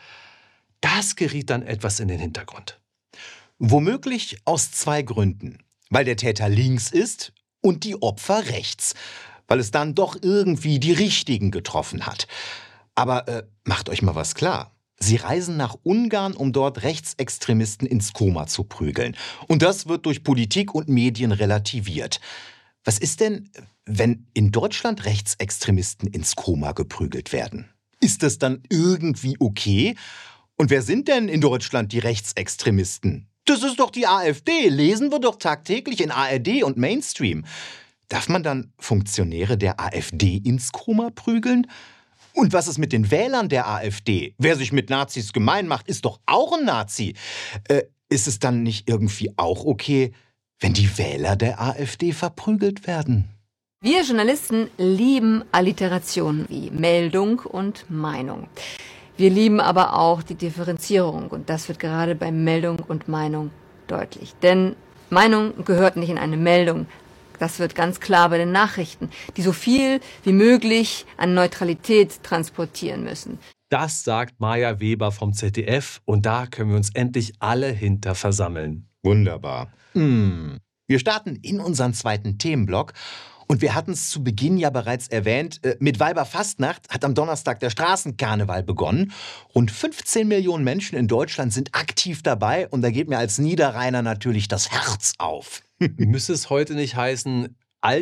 das geriet dann etwas in den Hintergrund. Womöglich aus zwei Gründen. Weil der Täter links ist und die Opfer rechts. Weil es dann doch irgendwie die Richtigen getroffen hat. Aber äh, macht euch mal was klar. Sie reisen nach Ungarn, um dort Rechtsextremisten ins Koma zu prügeln. Und das wird durch Politik und Medien relativiert. Was ist denn, wenn in Deutschland Rechtsextremisten ins Koma geprügelt werden? Ist das dann irgendwie okay? Und wer sind denn in Deutschland die Rechtsextremisten? Das ist doch die AfD. Lesen wir doch tagtäglich in A R D und Mainstream. Darf man dann Funktionäre der AfD ins Koma prügeln? Und was ist mit den Wählern der AfD? Wer sich mit Nazis gemein macht, ist doch auch ein Nazi. Äh, ist es dann nicht irgendwie auch okay, wenn die Wähler der AfD verprügelt werden? Wir Journalisten lieben Alliterationen wie Meldung und Meinung. Wir lieben aber auch die Differenzierung und das wird gerade bei Meldung und Meinung deutlich. Denn Meinung gehört nicht in eine Meldung. Das wird ganz klar bei den Nachrichten, die so viel wie möglich an Neutralität transportieren müssen. Das sagt Maja Weber vom Z D F und da können wir uns endlich alle hinter versammeln. Wunderbar. Hm. Wir starten in unseren zweiten Themenblock. Und wir hatten es zu Beginn ja bereits erwähnt, mit Weiberfastnacht hat am Donnerstag der Straßenkarneval begonnen. Rund fünfzehn Millionen Menschen in Deutschland sind aktiv dabei und da geht mir als Niederrheiner natürlich das Herz auf. Müsste es heute nicht heißen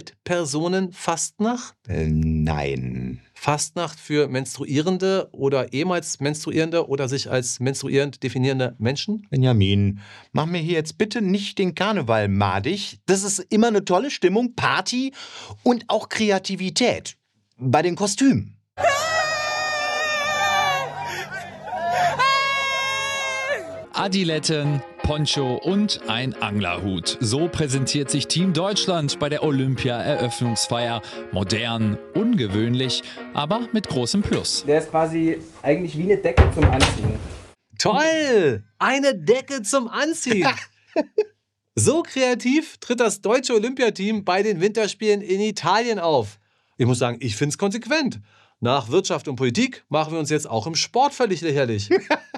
Altpersonenfastnacht? Äh, nein. Fastnacht für Menstruierende oder ehemals Menstruierende oder sich als menstruierend definierende Menschen? Benjamin, mach mir hier jetzt bitte nicht den Karneval madig. Das ist immer eine tolle Stimmung, Party und auch Kreativität. Bei den Kostümen. Adiletten, Poncho und ein Anglerhut. So präsentiert sich Team Deutschland bei der Olympia-Eröffnungsfeier. Modern, ungewöhnlich, aber mit großem Plus. Der ist quasi eigentlich wie eine Decke zum Anziehen. Toll! Eine Decke zum Anziehen! So kreativ tritt das deutsche Olympiateam bei den Winterspielen in Italien auf. Ich muss sagen, ich finde es konsequent. Nach Wirtschaft und Politik machen wir uns jetzt auch im Sport völlig lächerlich.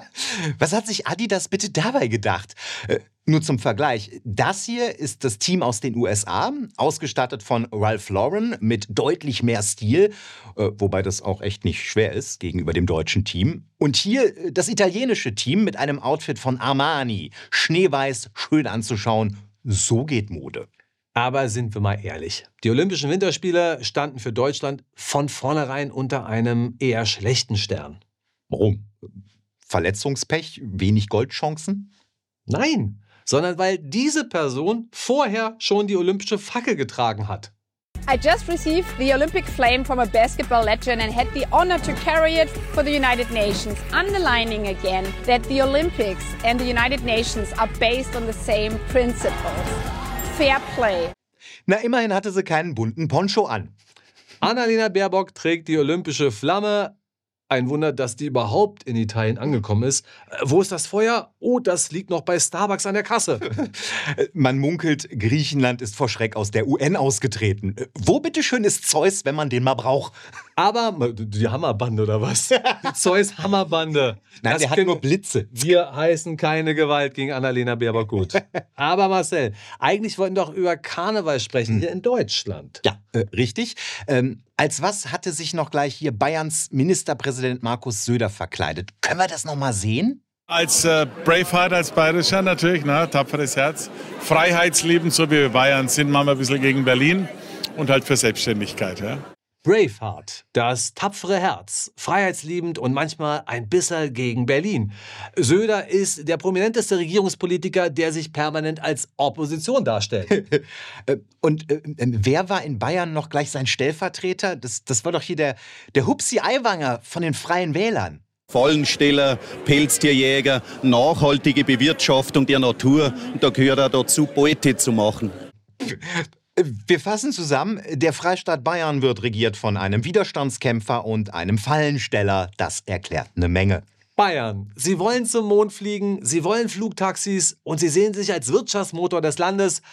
Was hat sich Adidas bitte dabei gedacht? Äh, nur zum Vergleich. Das hier ist das Team aus den U S A, ausgestattet von Ralph Lauren mit deutlich mehr Stil, äh, wobei das auch echt nicht schwer ist gegenüber dem deutschen Team. Und hier das italienische Team mit einem Outfit von Armani. Schneeweiß, schön anzuschauen. So geht Mode. Aber sind wir mal ehrlich, die Olympischen Winterspiele standen für Deutschland von vornherein unter einem eher schlechten Stern. Warum? Verletzungspech? Wenig Goldchancen? Nein, sondern weil diese Person vorher schon die olympische Fackel getragen hat. I just received the Olympic flame from a basketball legend and had the honor to carry it for the United Nations, underlining again that the Olympics and the United Nations are based on the same principles. Fair play. Na, immerhin hatte sie keinen bunten Poncho an. Annalena Baerbock trägt die olympische Flamme. Ein Wunder, dass die überhaupt in Italien angekommen ist. Äh, wo ist das Feuer? Oh, das liegt noch bei Starbucks an der Kasse. Man munkelt, Griechenland ist vor Schreck aus der U N ausgetreten. Äh, wo bitteschön ist Zeus, wenn man den mal braucht? Aber die Hammerbande oder was? Die Zeus-Hammerbande. Nein, das der hat nur Blitze. Wir heißen keine Gewalt gegen Annalena Baerbock gut. Aber Marcel, eigentlich wollten wir doch über Karneval sprechen, hier in Deutschland. Ja, äh, richtig. Ähm, als was hatte sich noch gleich hier Bayerns Ministerpräsident Markus Söder verkleidet? Können wir das noch mal sehen? Als äh, Braveheart, als Bayerischer natürlich, ne, tapferes Herz. Freiheitsliebend, so wie wir Bayern sind, machen wir ein bisschen gegen Berlin und halt für Selbstständigkeit. Ja. Braveheart, das tapfere Herz, freiheitsliebend und manchmal ein bisschen gegen Berlin. Söder ist der prominenteste Regierungspolitiker, der sich permanent als Opposition darstellt. Und äh, wer war in Bayern noch gleich sein Stellvertreter? Das, das war doch hier der, der Hupsi Aiwanger von den Freien Wählern. Fallensteller, Pelztierjäger, nachhaltige Bewirtschaftung der Natur. Und da gehört auch dazu, Beute zu machen. Wir fassen zusammen, der Freistaat Bayern wird regiert von einem Widerstandskämpfer und einem Fallensteller. Das erklärt eine Menge. Bayern. Sie wollen zum Mond fliegen, sie wollen Flugtaxis und sie sehen sich als Wirtschaftsmotor des Landes.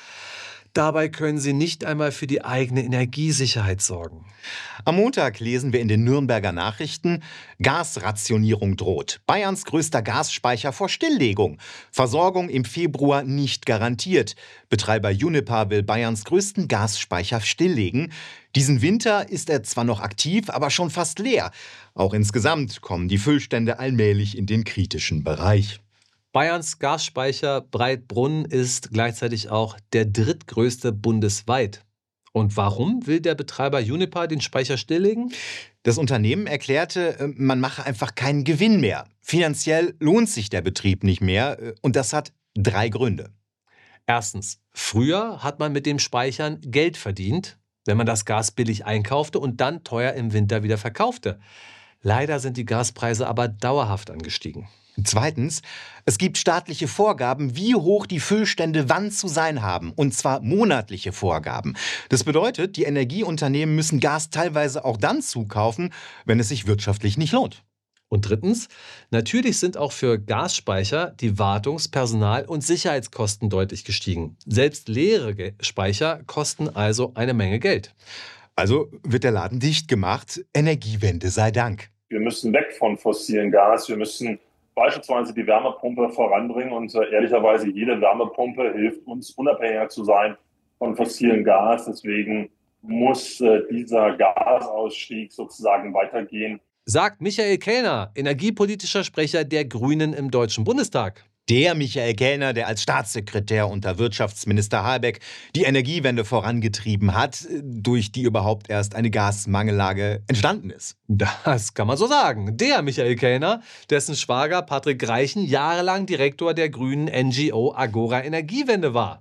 Dabei können sie nicht einmal für die eigene Energiesicherheit sorgen. Am Montag lesen wir in den Nürnberger Nachrichten, Gasrationierung droht. Bayerns größter Gasspeicher vor Stilllegung. Versorgung im Februar nicht garantiert. Betreiber Uniper will Bayerns größten Gasspeicher stilllegen. Diesen Winter ist er zwar noch aktiv, aber schon fast leer. Auch insgesamt kommen die Füllstände allmählich in den kritischen Bereich. Bayerns Gasspeicher Breitbrunn ist gleichzeitig auch der drittgrößte bundesweit. Und warum will der Betreiber Uniper den Speicher stilllegen? Das Unternehmen erklärte, man mache einfach keinen Gewinn mehr. Finanziell lohnt sich der Betrieb nicht mehr und das hat drei Gründe. Erstens, früher hat man mit dem Speichern Geld verdient, wenn man das Gas billig einkaufte und dann teuer im Winter wieder verkaufte. Leider sind die Gaspreise aber dauerhaft angestiegen. Zweitens, es gibt staatliche Vorgaben, wie hoch die Füllstände wann zu sein haben. Und zwar monatliche Vorgaben. Das bedeutet, die Energieunternehmen müssen Gas teilweise auch dann zukaufen, wenn es sich wirtschaftlich nicht lohnt. Und drittens, natürlich sind auch für Gasspeicher die Wartungs-, Personal- und Sicherheitskosten deutlich gestiegen. Selbst leere Speicher kosten also eine Menge Geld. Also wird der Laden dicht gemacht. Energiewende sei Dank. Wir müssen weg von fossilen Gas. Wir müssen beispielsweise die Wärmepumpe voranbringen und äh, ehrlicherweise jede Wärmepumpe hilft uns, unabhängiger zu sein von fossilen Gas. Deswegen muss äh, dieser Gasausstieg sozusagen weitergehen. Sagt Michael Kellner, energiepolitischer Sprecher der Grünen im Deutschen Bundestag. Der Michael Kellner, der als Staatssekretär unter Wirtschaftsminister Habeck die Energiewende vorangetrieben hat, durch die überhaupt erst eine Gasmangellage entstanden ist. Das kann man so sagen. Der Michael Kellner, dessen Schwager Patrick Reichen jahrelang Direktor der grünen N G O Agora Energiewende war.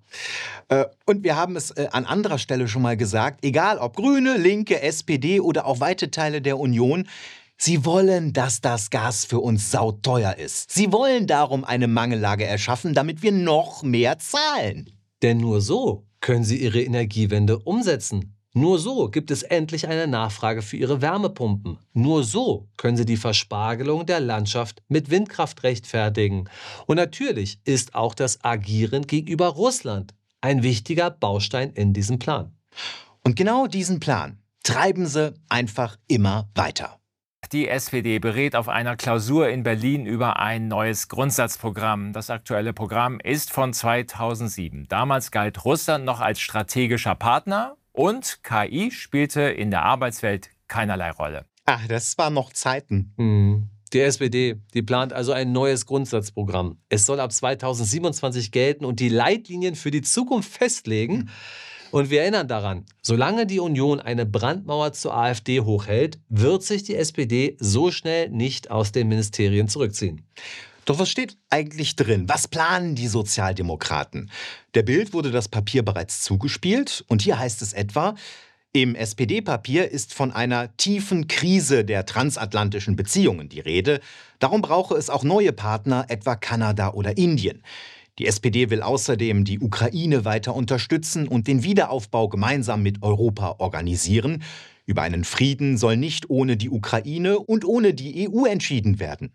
Und wir haben es an anderer Stelle schon mal gesagt, egal ob Grüne, Linke, S P D oder auch weite Teile der Union, sie wollen, dass das Gas für uns sauteuer ist. Sie wollen darum eine Mangellage erschaffen, damit wir noch mehr zahlen. Denn nur so können sie ihre Energiewende umsetzen. Nur so gibt es endlich eine Nachfrage für ihre Wärmepumpen. Nur so können sie die Verspargelung der Landschaft mit Windkraft rechtfertigen. Und natürlich ist auch das Agieren gegenüber Russland ein wichtiger Baustein in diesem Plan. Und genau diesen Plan treiben sie einfach immer weiter. Die S P D berät auf einer Klausur in Berlin über ein neues Grundsatzprogramm. Das aktuelle Programm ist von zweitausendsieben. Damals galt Russland noch als strategischer Partner und K I spielte in der Arbeitswelt keinerlei Rolle. Ach, das waren noch Zeiten. Hm. Die S P D, die plant also ein neues Grundsatzprogramm. Es soll ab zweitausendsiebenundzwanzig gelten und die Leitlinien für die Zukunft festlegen. Und wir erinnern daran, solange die Union eine Brandmauer zur AfD hochhält, wird sich die S P D so schnell nicht aus den Ministerien zurückziehen. Doch was steht eigentlich drin? Was planen die Sozialdemokraten? Der Bild wurde das Papier bereits zugespielt und hier heißt es etwa, im S P D-Papier ist von einer tiefen Krise der transatlantischen Beziehungen die Rede. Darum brauche es auch neue Partner, etwa Kanada oder Indien. Die S P D will außerdem die Ukraine weiter unterstützen und den Wiederaufbau gemeinsam mit Europa organisieren. Über einen Frieden soll nicht ohne die Ukraine und ohne die E U entschieden werden.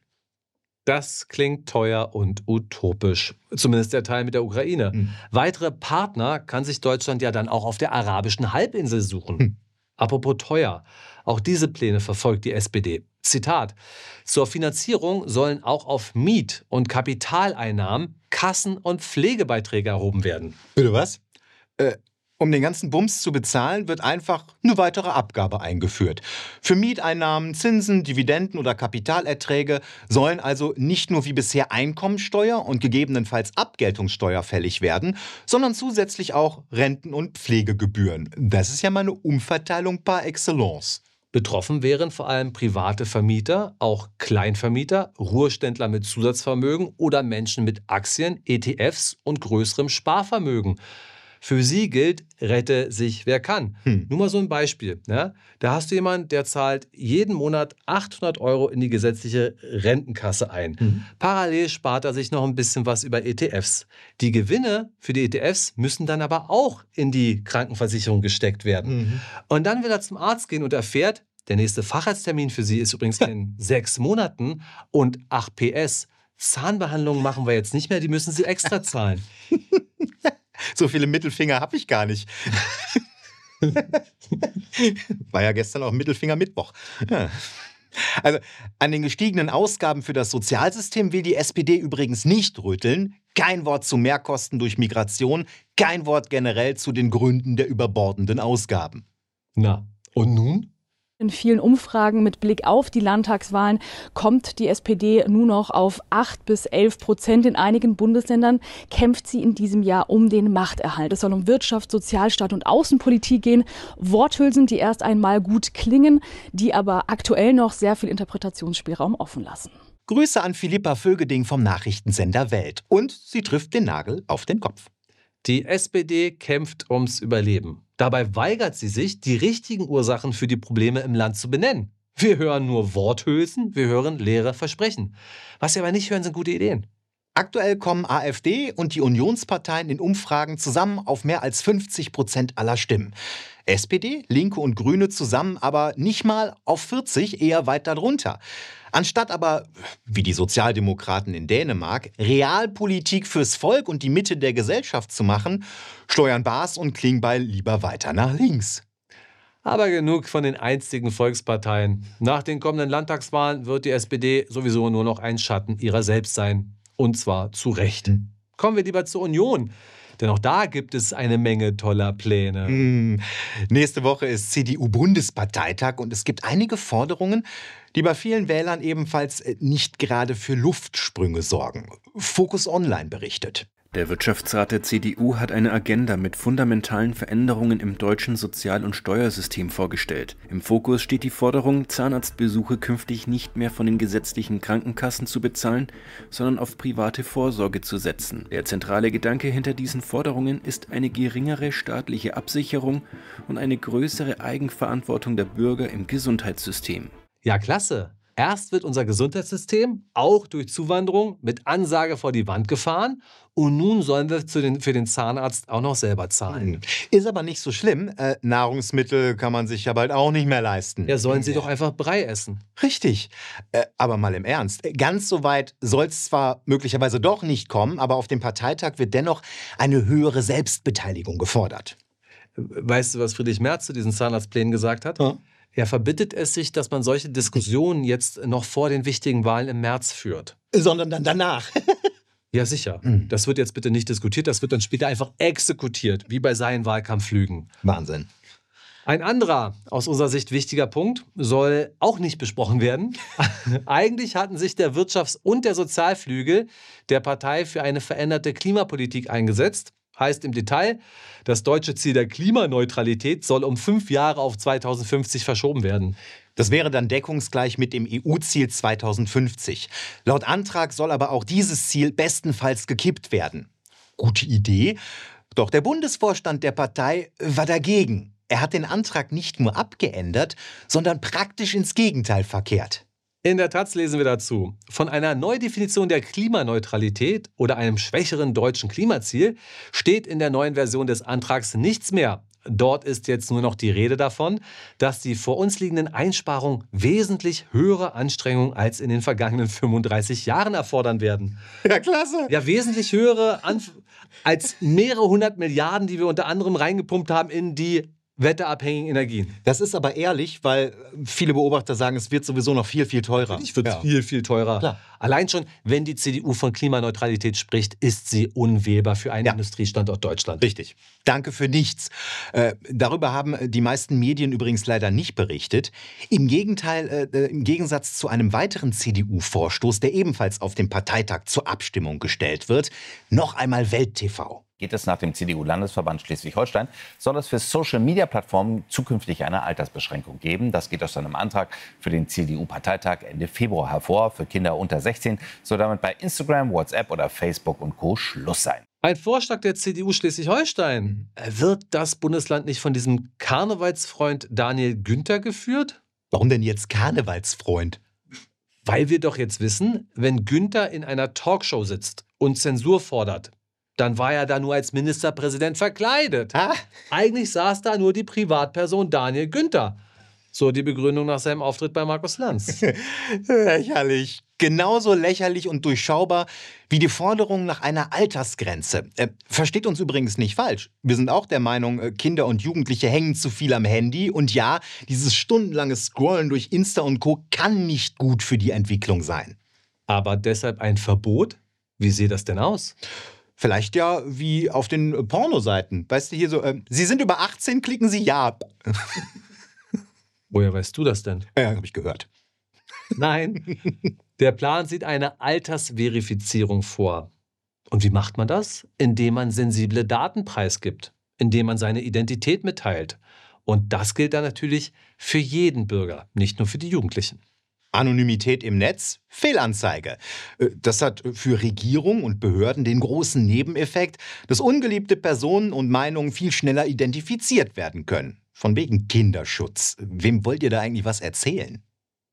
Das klingt teuer und utopisch. Zumindest der Teil mit der Ukraine. Hm. Weitere Partner kann sich Deutschland ja dann auch auf der arabischen Halbinsel suchen. Hm. Apropos teuer. Auch diese Pläne verfolgt die S P D. Zitat: Zur Finanzierung sollen auch auf Miet- und Kapitaleinnahmen Kassen- und Pflegebeiträge erhoben werden. Bitte was? Äh, um den ganzen Bums zu bezahlen, wird einfach eine weitere Abgabe eingeführt. Für Mieteinnahmen, Zinsen, Dividenden oder Kapitalerträge sollen also nicht nur wie bisher Einkommensteuer und gegebenenfalls Abgeltungssteuer fällig werden, sondern zusätzlich auch Renten- und Pflegegebühren. Das ist ja mal eine Umverteilung par excellence. Betroffen wären vor allem private Vermieter, auch Kleinvermieter, Ruheständler mit Zusatzvermögen oder Menschen mit Aktien, E T Fs und größerem Sparvermögen. Für sie gilt, rette sich wer kann. Hm. Nur mal so ein Beispiel. Ja? Da hast du jemanden, der zahlt jeden Monat achthundert Euro in die gesetzliche Rentenkasse ein. Hm. Parallel spart er sich noch ein bisschen was über E T Fs. Die Gewinne für die E T Fs müssen dann aber auch in die Krankenversicherung gesteckt werden. Hm. Und dann will er zum Arzt gehen und erfährt, Der nächste Facharzttermin für Sie ist übrigens in sechs Monaten. Und ach, P S, Zahnbehandlungen machen wir jetzt nicht mehr, die müssen Sie extra zahlen. So viele Mittelfinger habe ich gar nicht. War ja gestern auch Mittelfinger-Mittwoch. Ja. Also an den gestiegenen Ausgaben für das Sozialsystem will die S P D übrigens nicht rütteln. Kein Wort zu Mehrkosten durch Migration, kein Wort generell zu den Gründen der überbordenden Ausgaben. Na, und nun? In vielen Umfragen mit Blick auf die Landtagswahlen kommt die S P D nur noch auf acht bis elf Prozent. In einigen Bundesländern kämpft sie in diesem Jahr um den Machterhalt. Es soll um Wirtschaft, Sozialstaat und Außenpolitik gehen. Worthülsen, die erst einmal gut klingen, die aber aktuell noch sehr viel Interpretationsspielraum offen lassen. Grüße an Philippa Vögeding vom Nachrichtensender Welt. Und sie trifft den Nagel auf den Kopf. Die S P D kämpft ums Überleben. Dabei weigert sie sich, die richtigen Ursachen für die Probleme im Land zu benennen. Wir hören nur Worthülsen, wir hören leere Versprechen. Was wir aber nicht hören, sind gute Ideen. Aktuell kommen AfD und die Unionsparteien in Umfragen zusammen auf mehr als fünfzig Prozent aller Stimmen. S P D, Linke und Grüne zusammen aber nicht mal auf vierzig, eher weit darunter. Anstatt aber, wie die Sozialdemokraten in Dänemark, Realpolitik fürs Volk und die Mitte der Gesellschaft zu machen, steuern Baas und Klingbeil lieber weiter nach links. Aber genug von den einstigen Volksparteien. Nach den kommenden Landtagswahlen wird die S P D sowieso nur noch ein Schatten ihrer selbst sein. Und zwar zu Recht. Kommen wir lieber zur Union. Denn auch da gibt es eine Menge toller Pläne. Hm. Nächste Woche ist C D U-Bundesparteitag und es gibt einige Forderungen, die bei vielen Wählern ebenfalls nicht gerade für Luftsprünge sorgen. Focus Online berichtet. Der Wirtschaftsrat der C D U hat eine Agenda mit fundamentalen Veränderungen im deutschen Sozial- und Steuersystem vorgestellt. Im Fokus steht die Forderung, Zahnarztbesuche künftig nicht mehr von den gesetzlichen Krankenkassen zu bezahlen, sondern auf private Vorsorge zu setzen. Der zentrale Gedanke hinter diesen Forderungen ist eine geringere staatliche Absicherung und eine größere Eigenverantwortung der Bürger im Gesundheitssystem. Ja, klasse. Erst wird unser Gesundheitssystem auch durch Zuwanderung mit Ansage vor die Wand gefahren und nun sollen wir zu den, für den Zahnarzt auch noch selber zahlen. Ist aber nicht so schlimm. Äh, Nahrungsmittel kann man sich ja bald auch nicht mehr leisten. Ja, sollen sie doch einfach Brei essen. Richtig. Äh, aber mal im Ernst. Ganz so weit soll es zwar möglicherweise doch nicht kommen, aber auf dem Parteitag wird dennoch eine höhere Selbstbeteiligung gefordert. Weißt du, was Friedrich Merz zu diesen Zahnarztplänen gesagt hat? Ja. Er verbittet es sich, dass man solche Diskussionen jetzt noch vor den wichtigen Wahlen im März führt. Sondern dann danach. Ja, sicher. Mhm. Das wird jetzt bitte nicht diskutiert, das wird dann später einfach exekutiert, wie bei seinen Wahlkampflügen. Wahnsinn. Ein anderer, aus unserer Sicht wichtiger Punkt, soll auch nicht besprochen werden. Eigentlich hatten sich der Wirtschafts- und der Sozialflügel der Partei für eine veränderte Klimapolitik eingesetzt. Heißt im Detail, das deutsche Ziel der Klimaneutralität soll um fünf Jahre auf zweitausendfünfzig verschoben werden. Das wäre dann deckungsgleich mit dem E U-Ziel zweitausendfünfzig. Laut Antrag soll aber auch dieses Ziel bestenfalls gekippt werden. Gute Idee, doch der Bundesvorstand der Partei war dagegen. Er hat den Antrag nicht nur abgeändert, sondern praktisch ins Gegenteil verkehrt. In der Taz lesen wir dazu, von einer Neudefinition der Klimaneutralität oder einem schwächeren deutschen Klimaziel steht in der neuen Version des Antrags nichts mehr. Dort ist jetzt nur noch die Rede davon, dass die vor uns liegenden Einsparungen wesentlich höhere Anstrengungen als in den vergangenen fünfunddreißig Jahren erfordern werden. Ja, klasse. Ja, wesentlich höhere Anf- als mehrere hundert Milliarden, die wir unter anderem reingepumpt haben in die wetterabhängigen Energien. Das ist aber ehrlich, weil viele Beobachter sagen, es wird sowieso noch viel, viel teurer. Natürlich wird es ja. viel, viel teurer. Klar. Allein schon, wenn die C D U von Klimaneutralität spricht, ist sie unwählbar für einen ja. Industriestandort Deutschland. Richtig. Danke für nichts. Äh, darüber haben die meisten Medien übrigens leider nicht berichtet. Im Gegenteil, äh, im Gegensatz zu einem weiteren C D U-Vorstoß, der ebenfalls auf dem Parteitag zur Abstimmung gestellt wird, noch einmal Welt T V. Geht es nach dem C D U-Landesverband Schleswig-Holstein, soll es für Social-Media-Plattformen zukünftig eine Altersbeschränkung geben. Das geht aus einem Antrag für den C D U-Parteitag Ende Februar hervor. Für Kinder unter sechzehn soll damit bei Instagram, WhatsApp oder Facebook und Co. Schluss sein. Ein Vorschlag der C D U Schleswig-Holstein. Wird das Bundesland nicht von diesem Karnevalsfreund Daniel Günther geführt? Warum denn jetzt Karnevalsfreund? Weil wir doch jetzt wissen, wenn Günther in einer Talkshow sitzt und Zensur fordert, dann war er da nur als Ministerpräsident verkleidet. Ah. Eigentlich saß da nur die Privatperson Daniel Günther. So die Begründung nach seinem Auftritt bei Markus Lanz. Lächerlich. Genauso lächerlich und durchschaubar wie die Forderung nach einer Altersgrenze. Äh, versteht uns übrigens nicht falsch. Wir sind auch der Meinung, äh, Kinder und Jugendliche hängen zu viel am Handy. Und ja, dieses stundenlange Scrollen durch Insta und Co. kann nicht gut für die Entwicklung sein. Aber deshalb ein Verbot? Wie sieht das denn aus? Vielleicht ja wie auf den Pornoseiten. Weißt du, hier so, äh, Sie sind über achtzehn, klicken Sie Ja. Woher weißt du das denn? Ja, habe ich gehört. Nein, der Plan sieht eine Altersverifizierung vor. Und wie macht man das? Indem man sensible Daten preisgibt, indem man seine Identität mitteilt. Und das gilt dann natürlich für jeden Bürger, nicht nur für die Jugendlichen. Anonymität im Netz, Fehlanzeige. Das hat für Regierung und Behörden den großen Nebeneffekt, dass ungeliebte Personen und Meinungen viel schneller identifiziert werden können. Von wegen Kinderschutz. Wem wollt ihr da eigentlich was erzählen?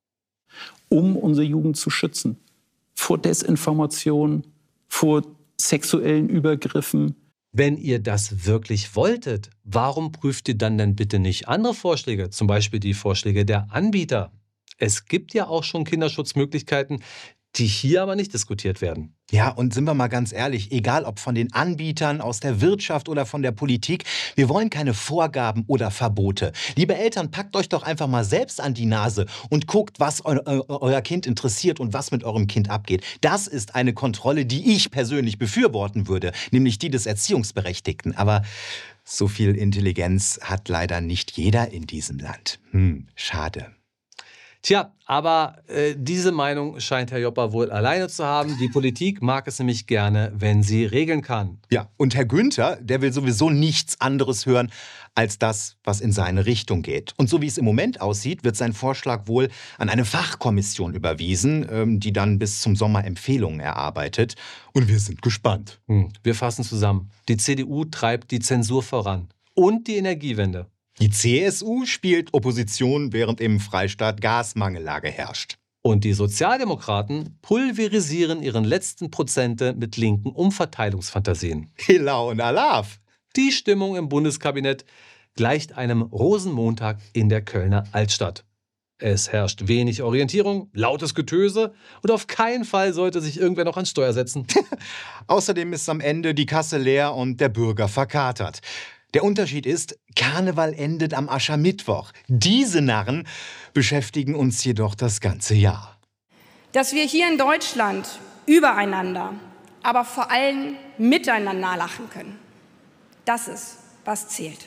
Um unsere Jugend zu schützen. Vor Desinformation, vor sexuellen Übergriffen. Wenn ihr das wirklich wolltet, warum prüft ihr dann denn bitte nicht andere Vorschläge? Zum Beispiel die Vorschläge der Anbieter. Es gibt ja auch schon Kinderschutzmöglichkeiten, die hier aber nicht diskutiert werden. Ja, und sind wir mal ganz ehrlich, egal ob von den Anbietern, aus der Wirtschaft oder von der Politik, wir wollen keine Vorgaben oder Verbote. Liebe Eltern, packt euch doch einfach mal selbst an die Nase und guckt, was eu eu euer Kind interessiert und was mit eurem Kind abgeht. Das ist eine Kontrolle, die ich persönlich befürworten würde, nämlich die des Erziehungsberechtigten. Aber so viel Intelligenz hat leider nicht jeder in diesem Land. Hm, schade. Tja, aber äh, diese Meinung scheint Herr Joppa wohl alleine zu haben. Die Politik mag es nämlich gerne, wenn sie regeln kann. Ja, und Herr Günther, der will sowieso nichts anderes hören als das, was in seine Richtung geht. Und so wie es im Moment aussieht, wird sein Vorschlag wohl an eine Fachkommission überwiesen, ähm, die dann bis zum Sommer Empfehlungen erarbeitet. Und wir sind gespannt. Hm, wir fassen zusammen. Die C D U treibt die Zensur voran und die Energiewende. Die C S U spielt Opposition, während im Freistaat Gasmangellage herrscht. Und die Sozialdemokraten pulverisieren ihren letzten Prozente mit linken Umverteilungsfantasien. Hilla und Alaf. Die Stimmung im Bundeskabinett gleicht einem Rosenmontag in der Kölner Altstadt. Es herrscht wenig Orientierung, lautes Getöse und auf keinen Fall sollte sich irgendwer noch ans Steuer setzen. Außerdem ist am Ende die Kasse leer und der Bürger verkatert. Der Unterschied ist, Karneval endet am Aschermittwoch. Diese Narren beschäftigen uns jedoch das ganze Jahr. Dass wir hier in Deutschland übereinander, aber vor allem miteinander lachen können, das ist, was zählt.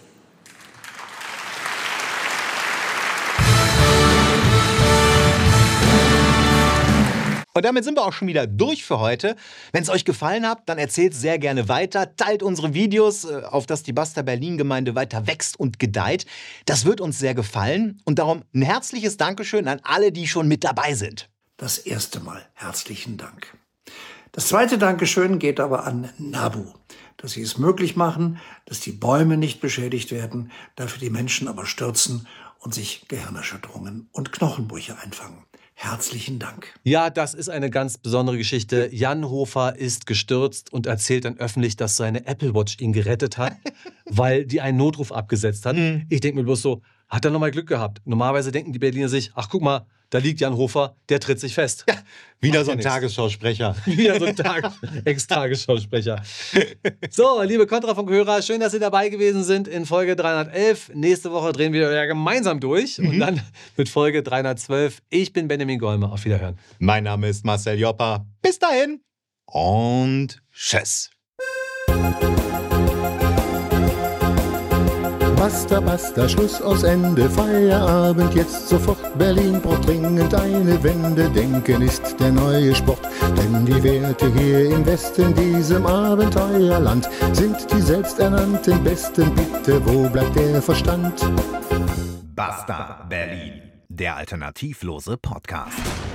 Und damit sind wir auch schon wieder durch für heute. Wenn es euch gefallen hat, dann erzählt sehr gerne weiter. Teilt unsere Videos, auf dass die Basta Berlin-Gemeinde weiter wächst und gedeiht. Das wird uns sehr gefallen. Und darum ein herzliches Dankeschön an alle, die schon mit dabei sind. Das erste Mal herzlichen Dank. Das zweite Dankeschön geht aber an NABU, dass sie es möglich machen, dass die Bäume nicht beschädigt werden, dafür die Menschen aber stürzen und sich Gehirnerschütterungen und Knochenbrüche einfangen. Herzlichen Dank. Ja, das ist eine ganz besondere Geschichte. Jan Hofer ist gestürzt und erzählt dann öffentlich, dass seine Apple Watch ihn gerettet hat, weil die einen Notruf abgesetzt hat. Mhm. Ich denke mir bloß so, hat er nochmal Glück gehabt. Normalerweise denken die Berliner sich, ach guck mal, da liegt Jan Hofer, der tritt sich fest. Ja, wieder Macht so ein ja Tagesschausprecher. Wieder so ein Tag Ex-Tagesschausprecher. So, liebe Kontrafunk-Hörer, schön, dass Sie dabei gewesen sind in Folge dreihundertelf. Nächste Woche drehen wir ja gemeinsam durch mhm. und dann mit Folge dreihundertzwölf. Ich bin Benjamin Golmer. Auf Wiederhören. Mein Name ist Marcel Joppa. Bis dahin und tschüss. Basta, basta, Schluss aus Ende, Feierabend, jetzt sofort, Berlin braucht dringend eine Wende, Denken ist der neue Sport, denn die Werte hier im Westen, diesem Abenteuerland, sind die selbsternannten Besten, bitte, wo bleibt der Verstand? Basta Berlin, der alternativlose Podcast.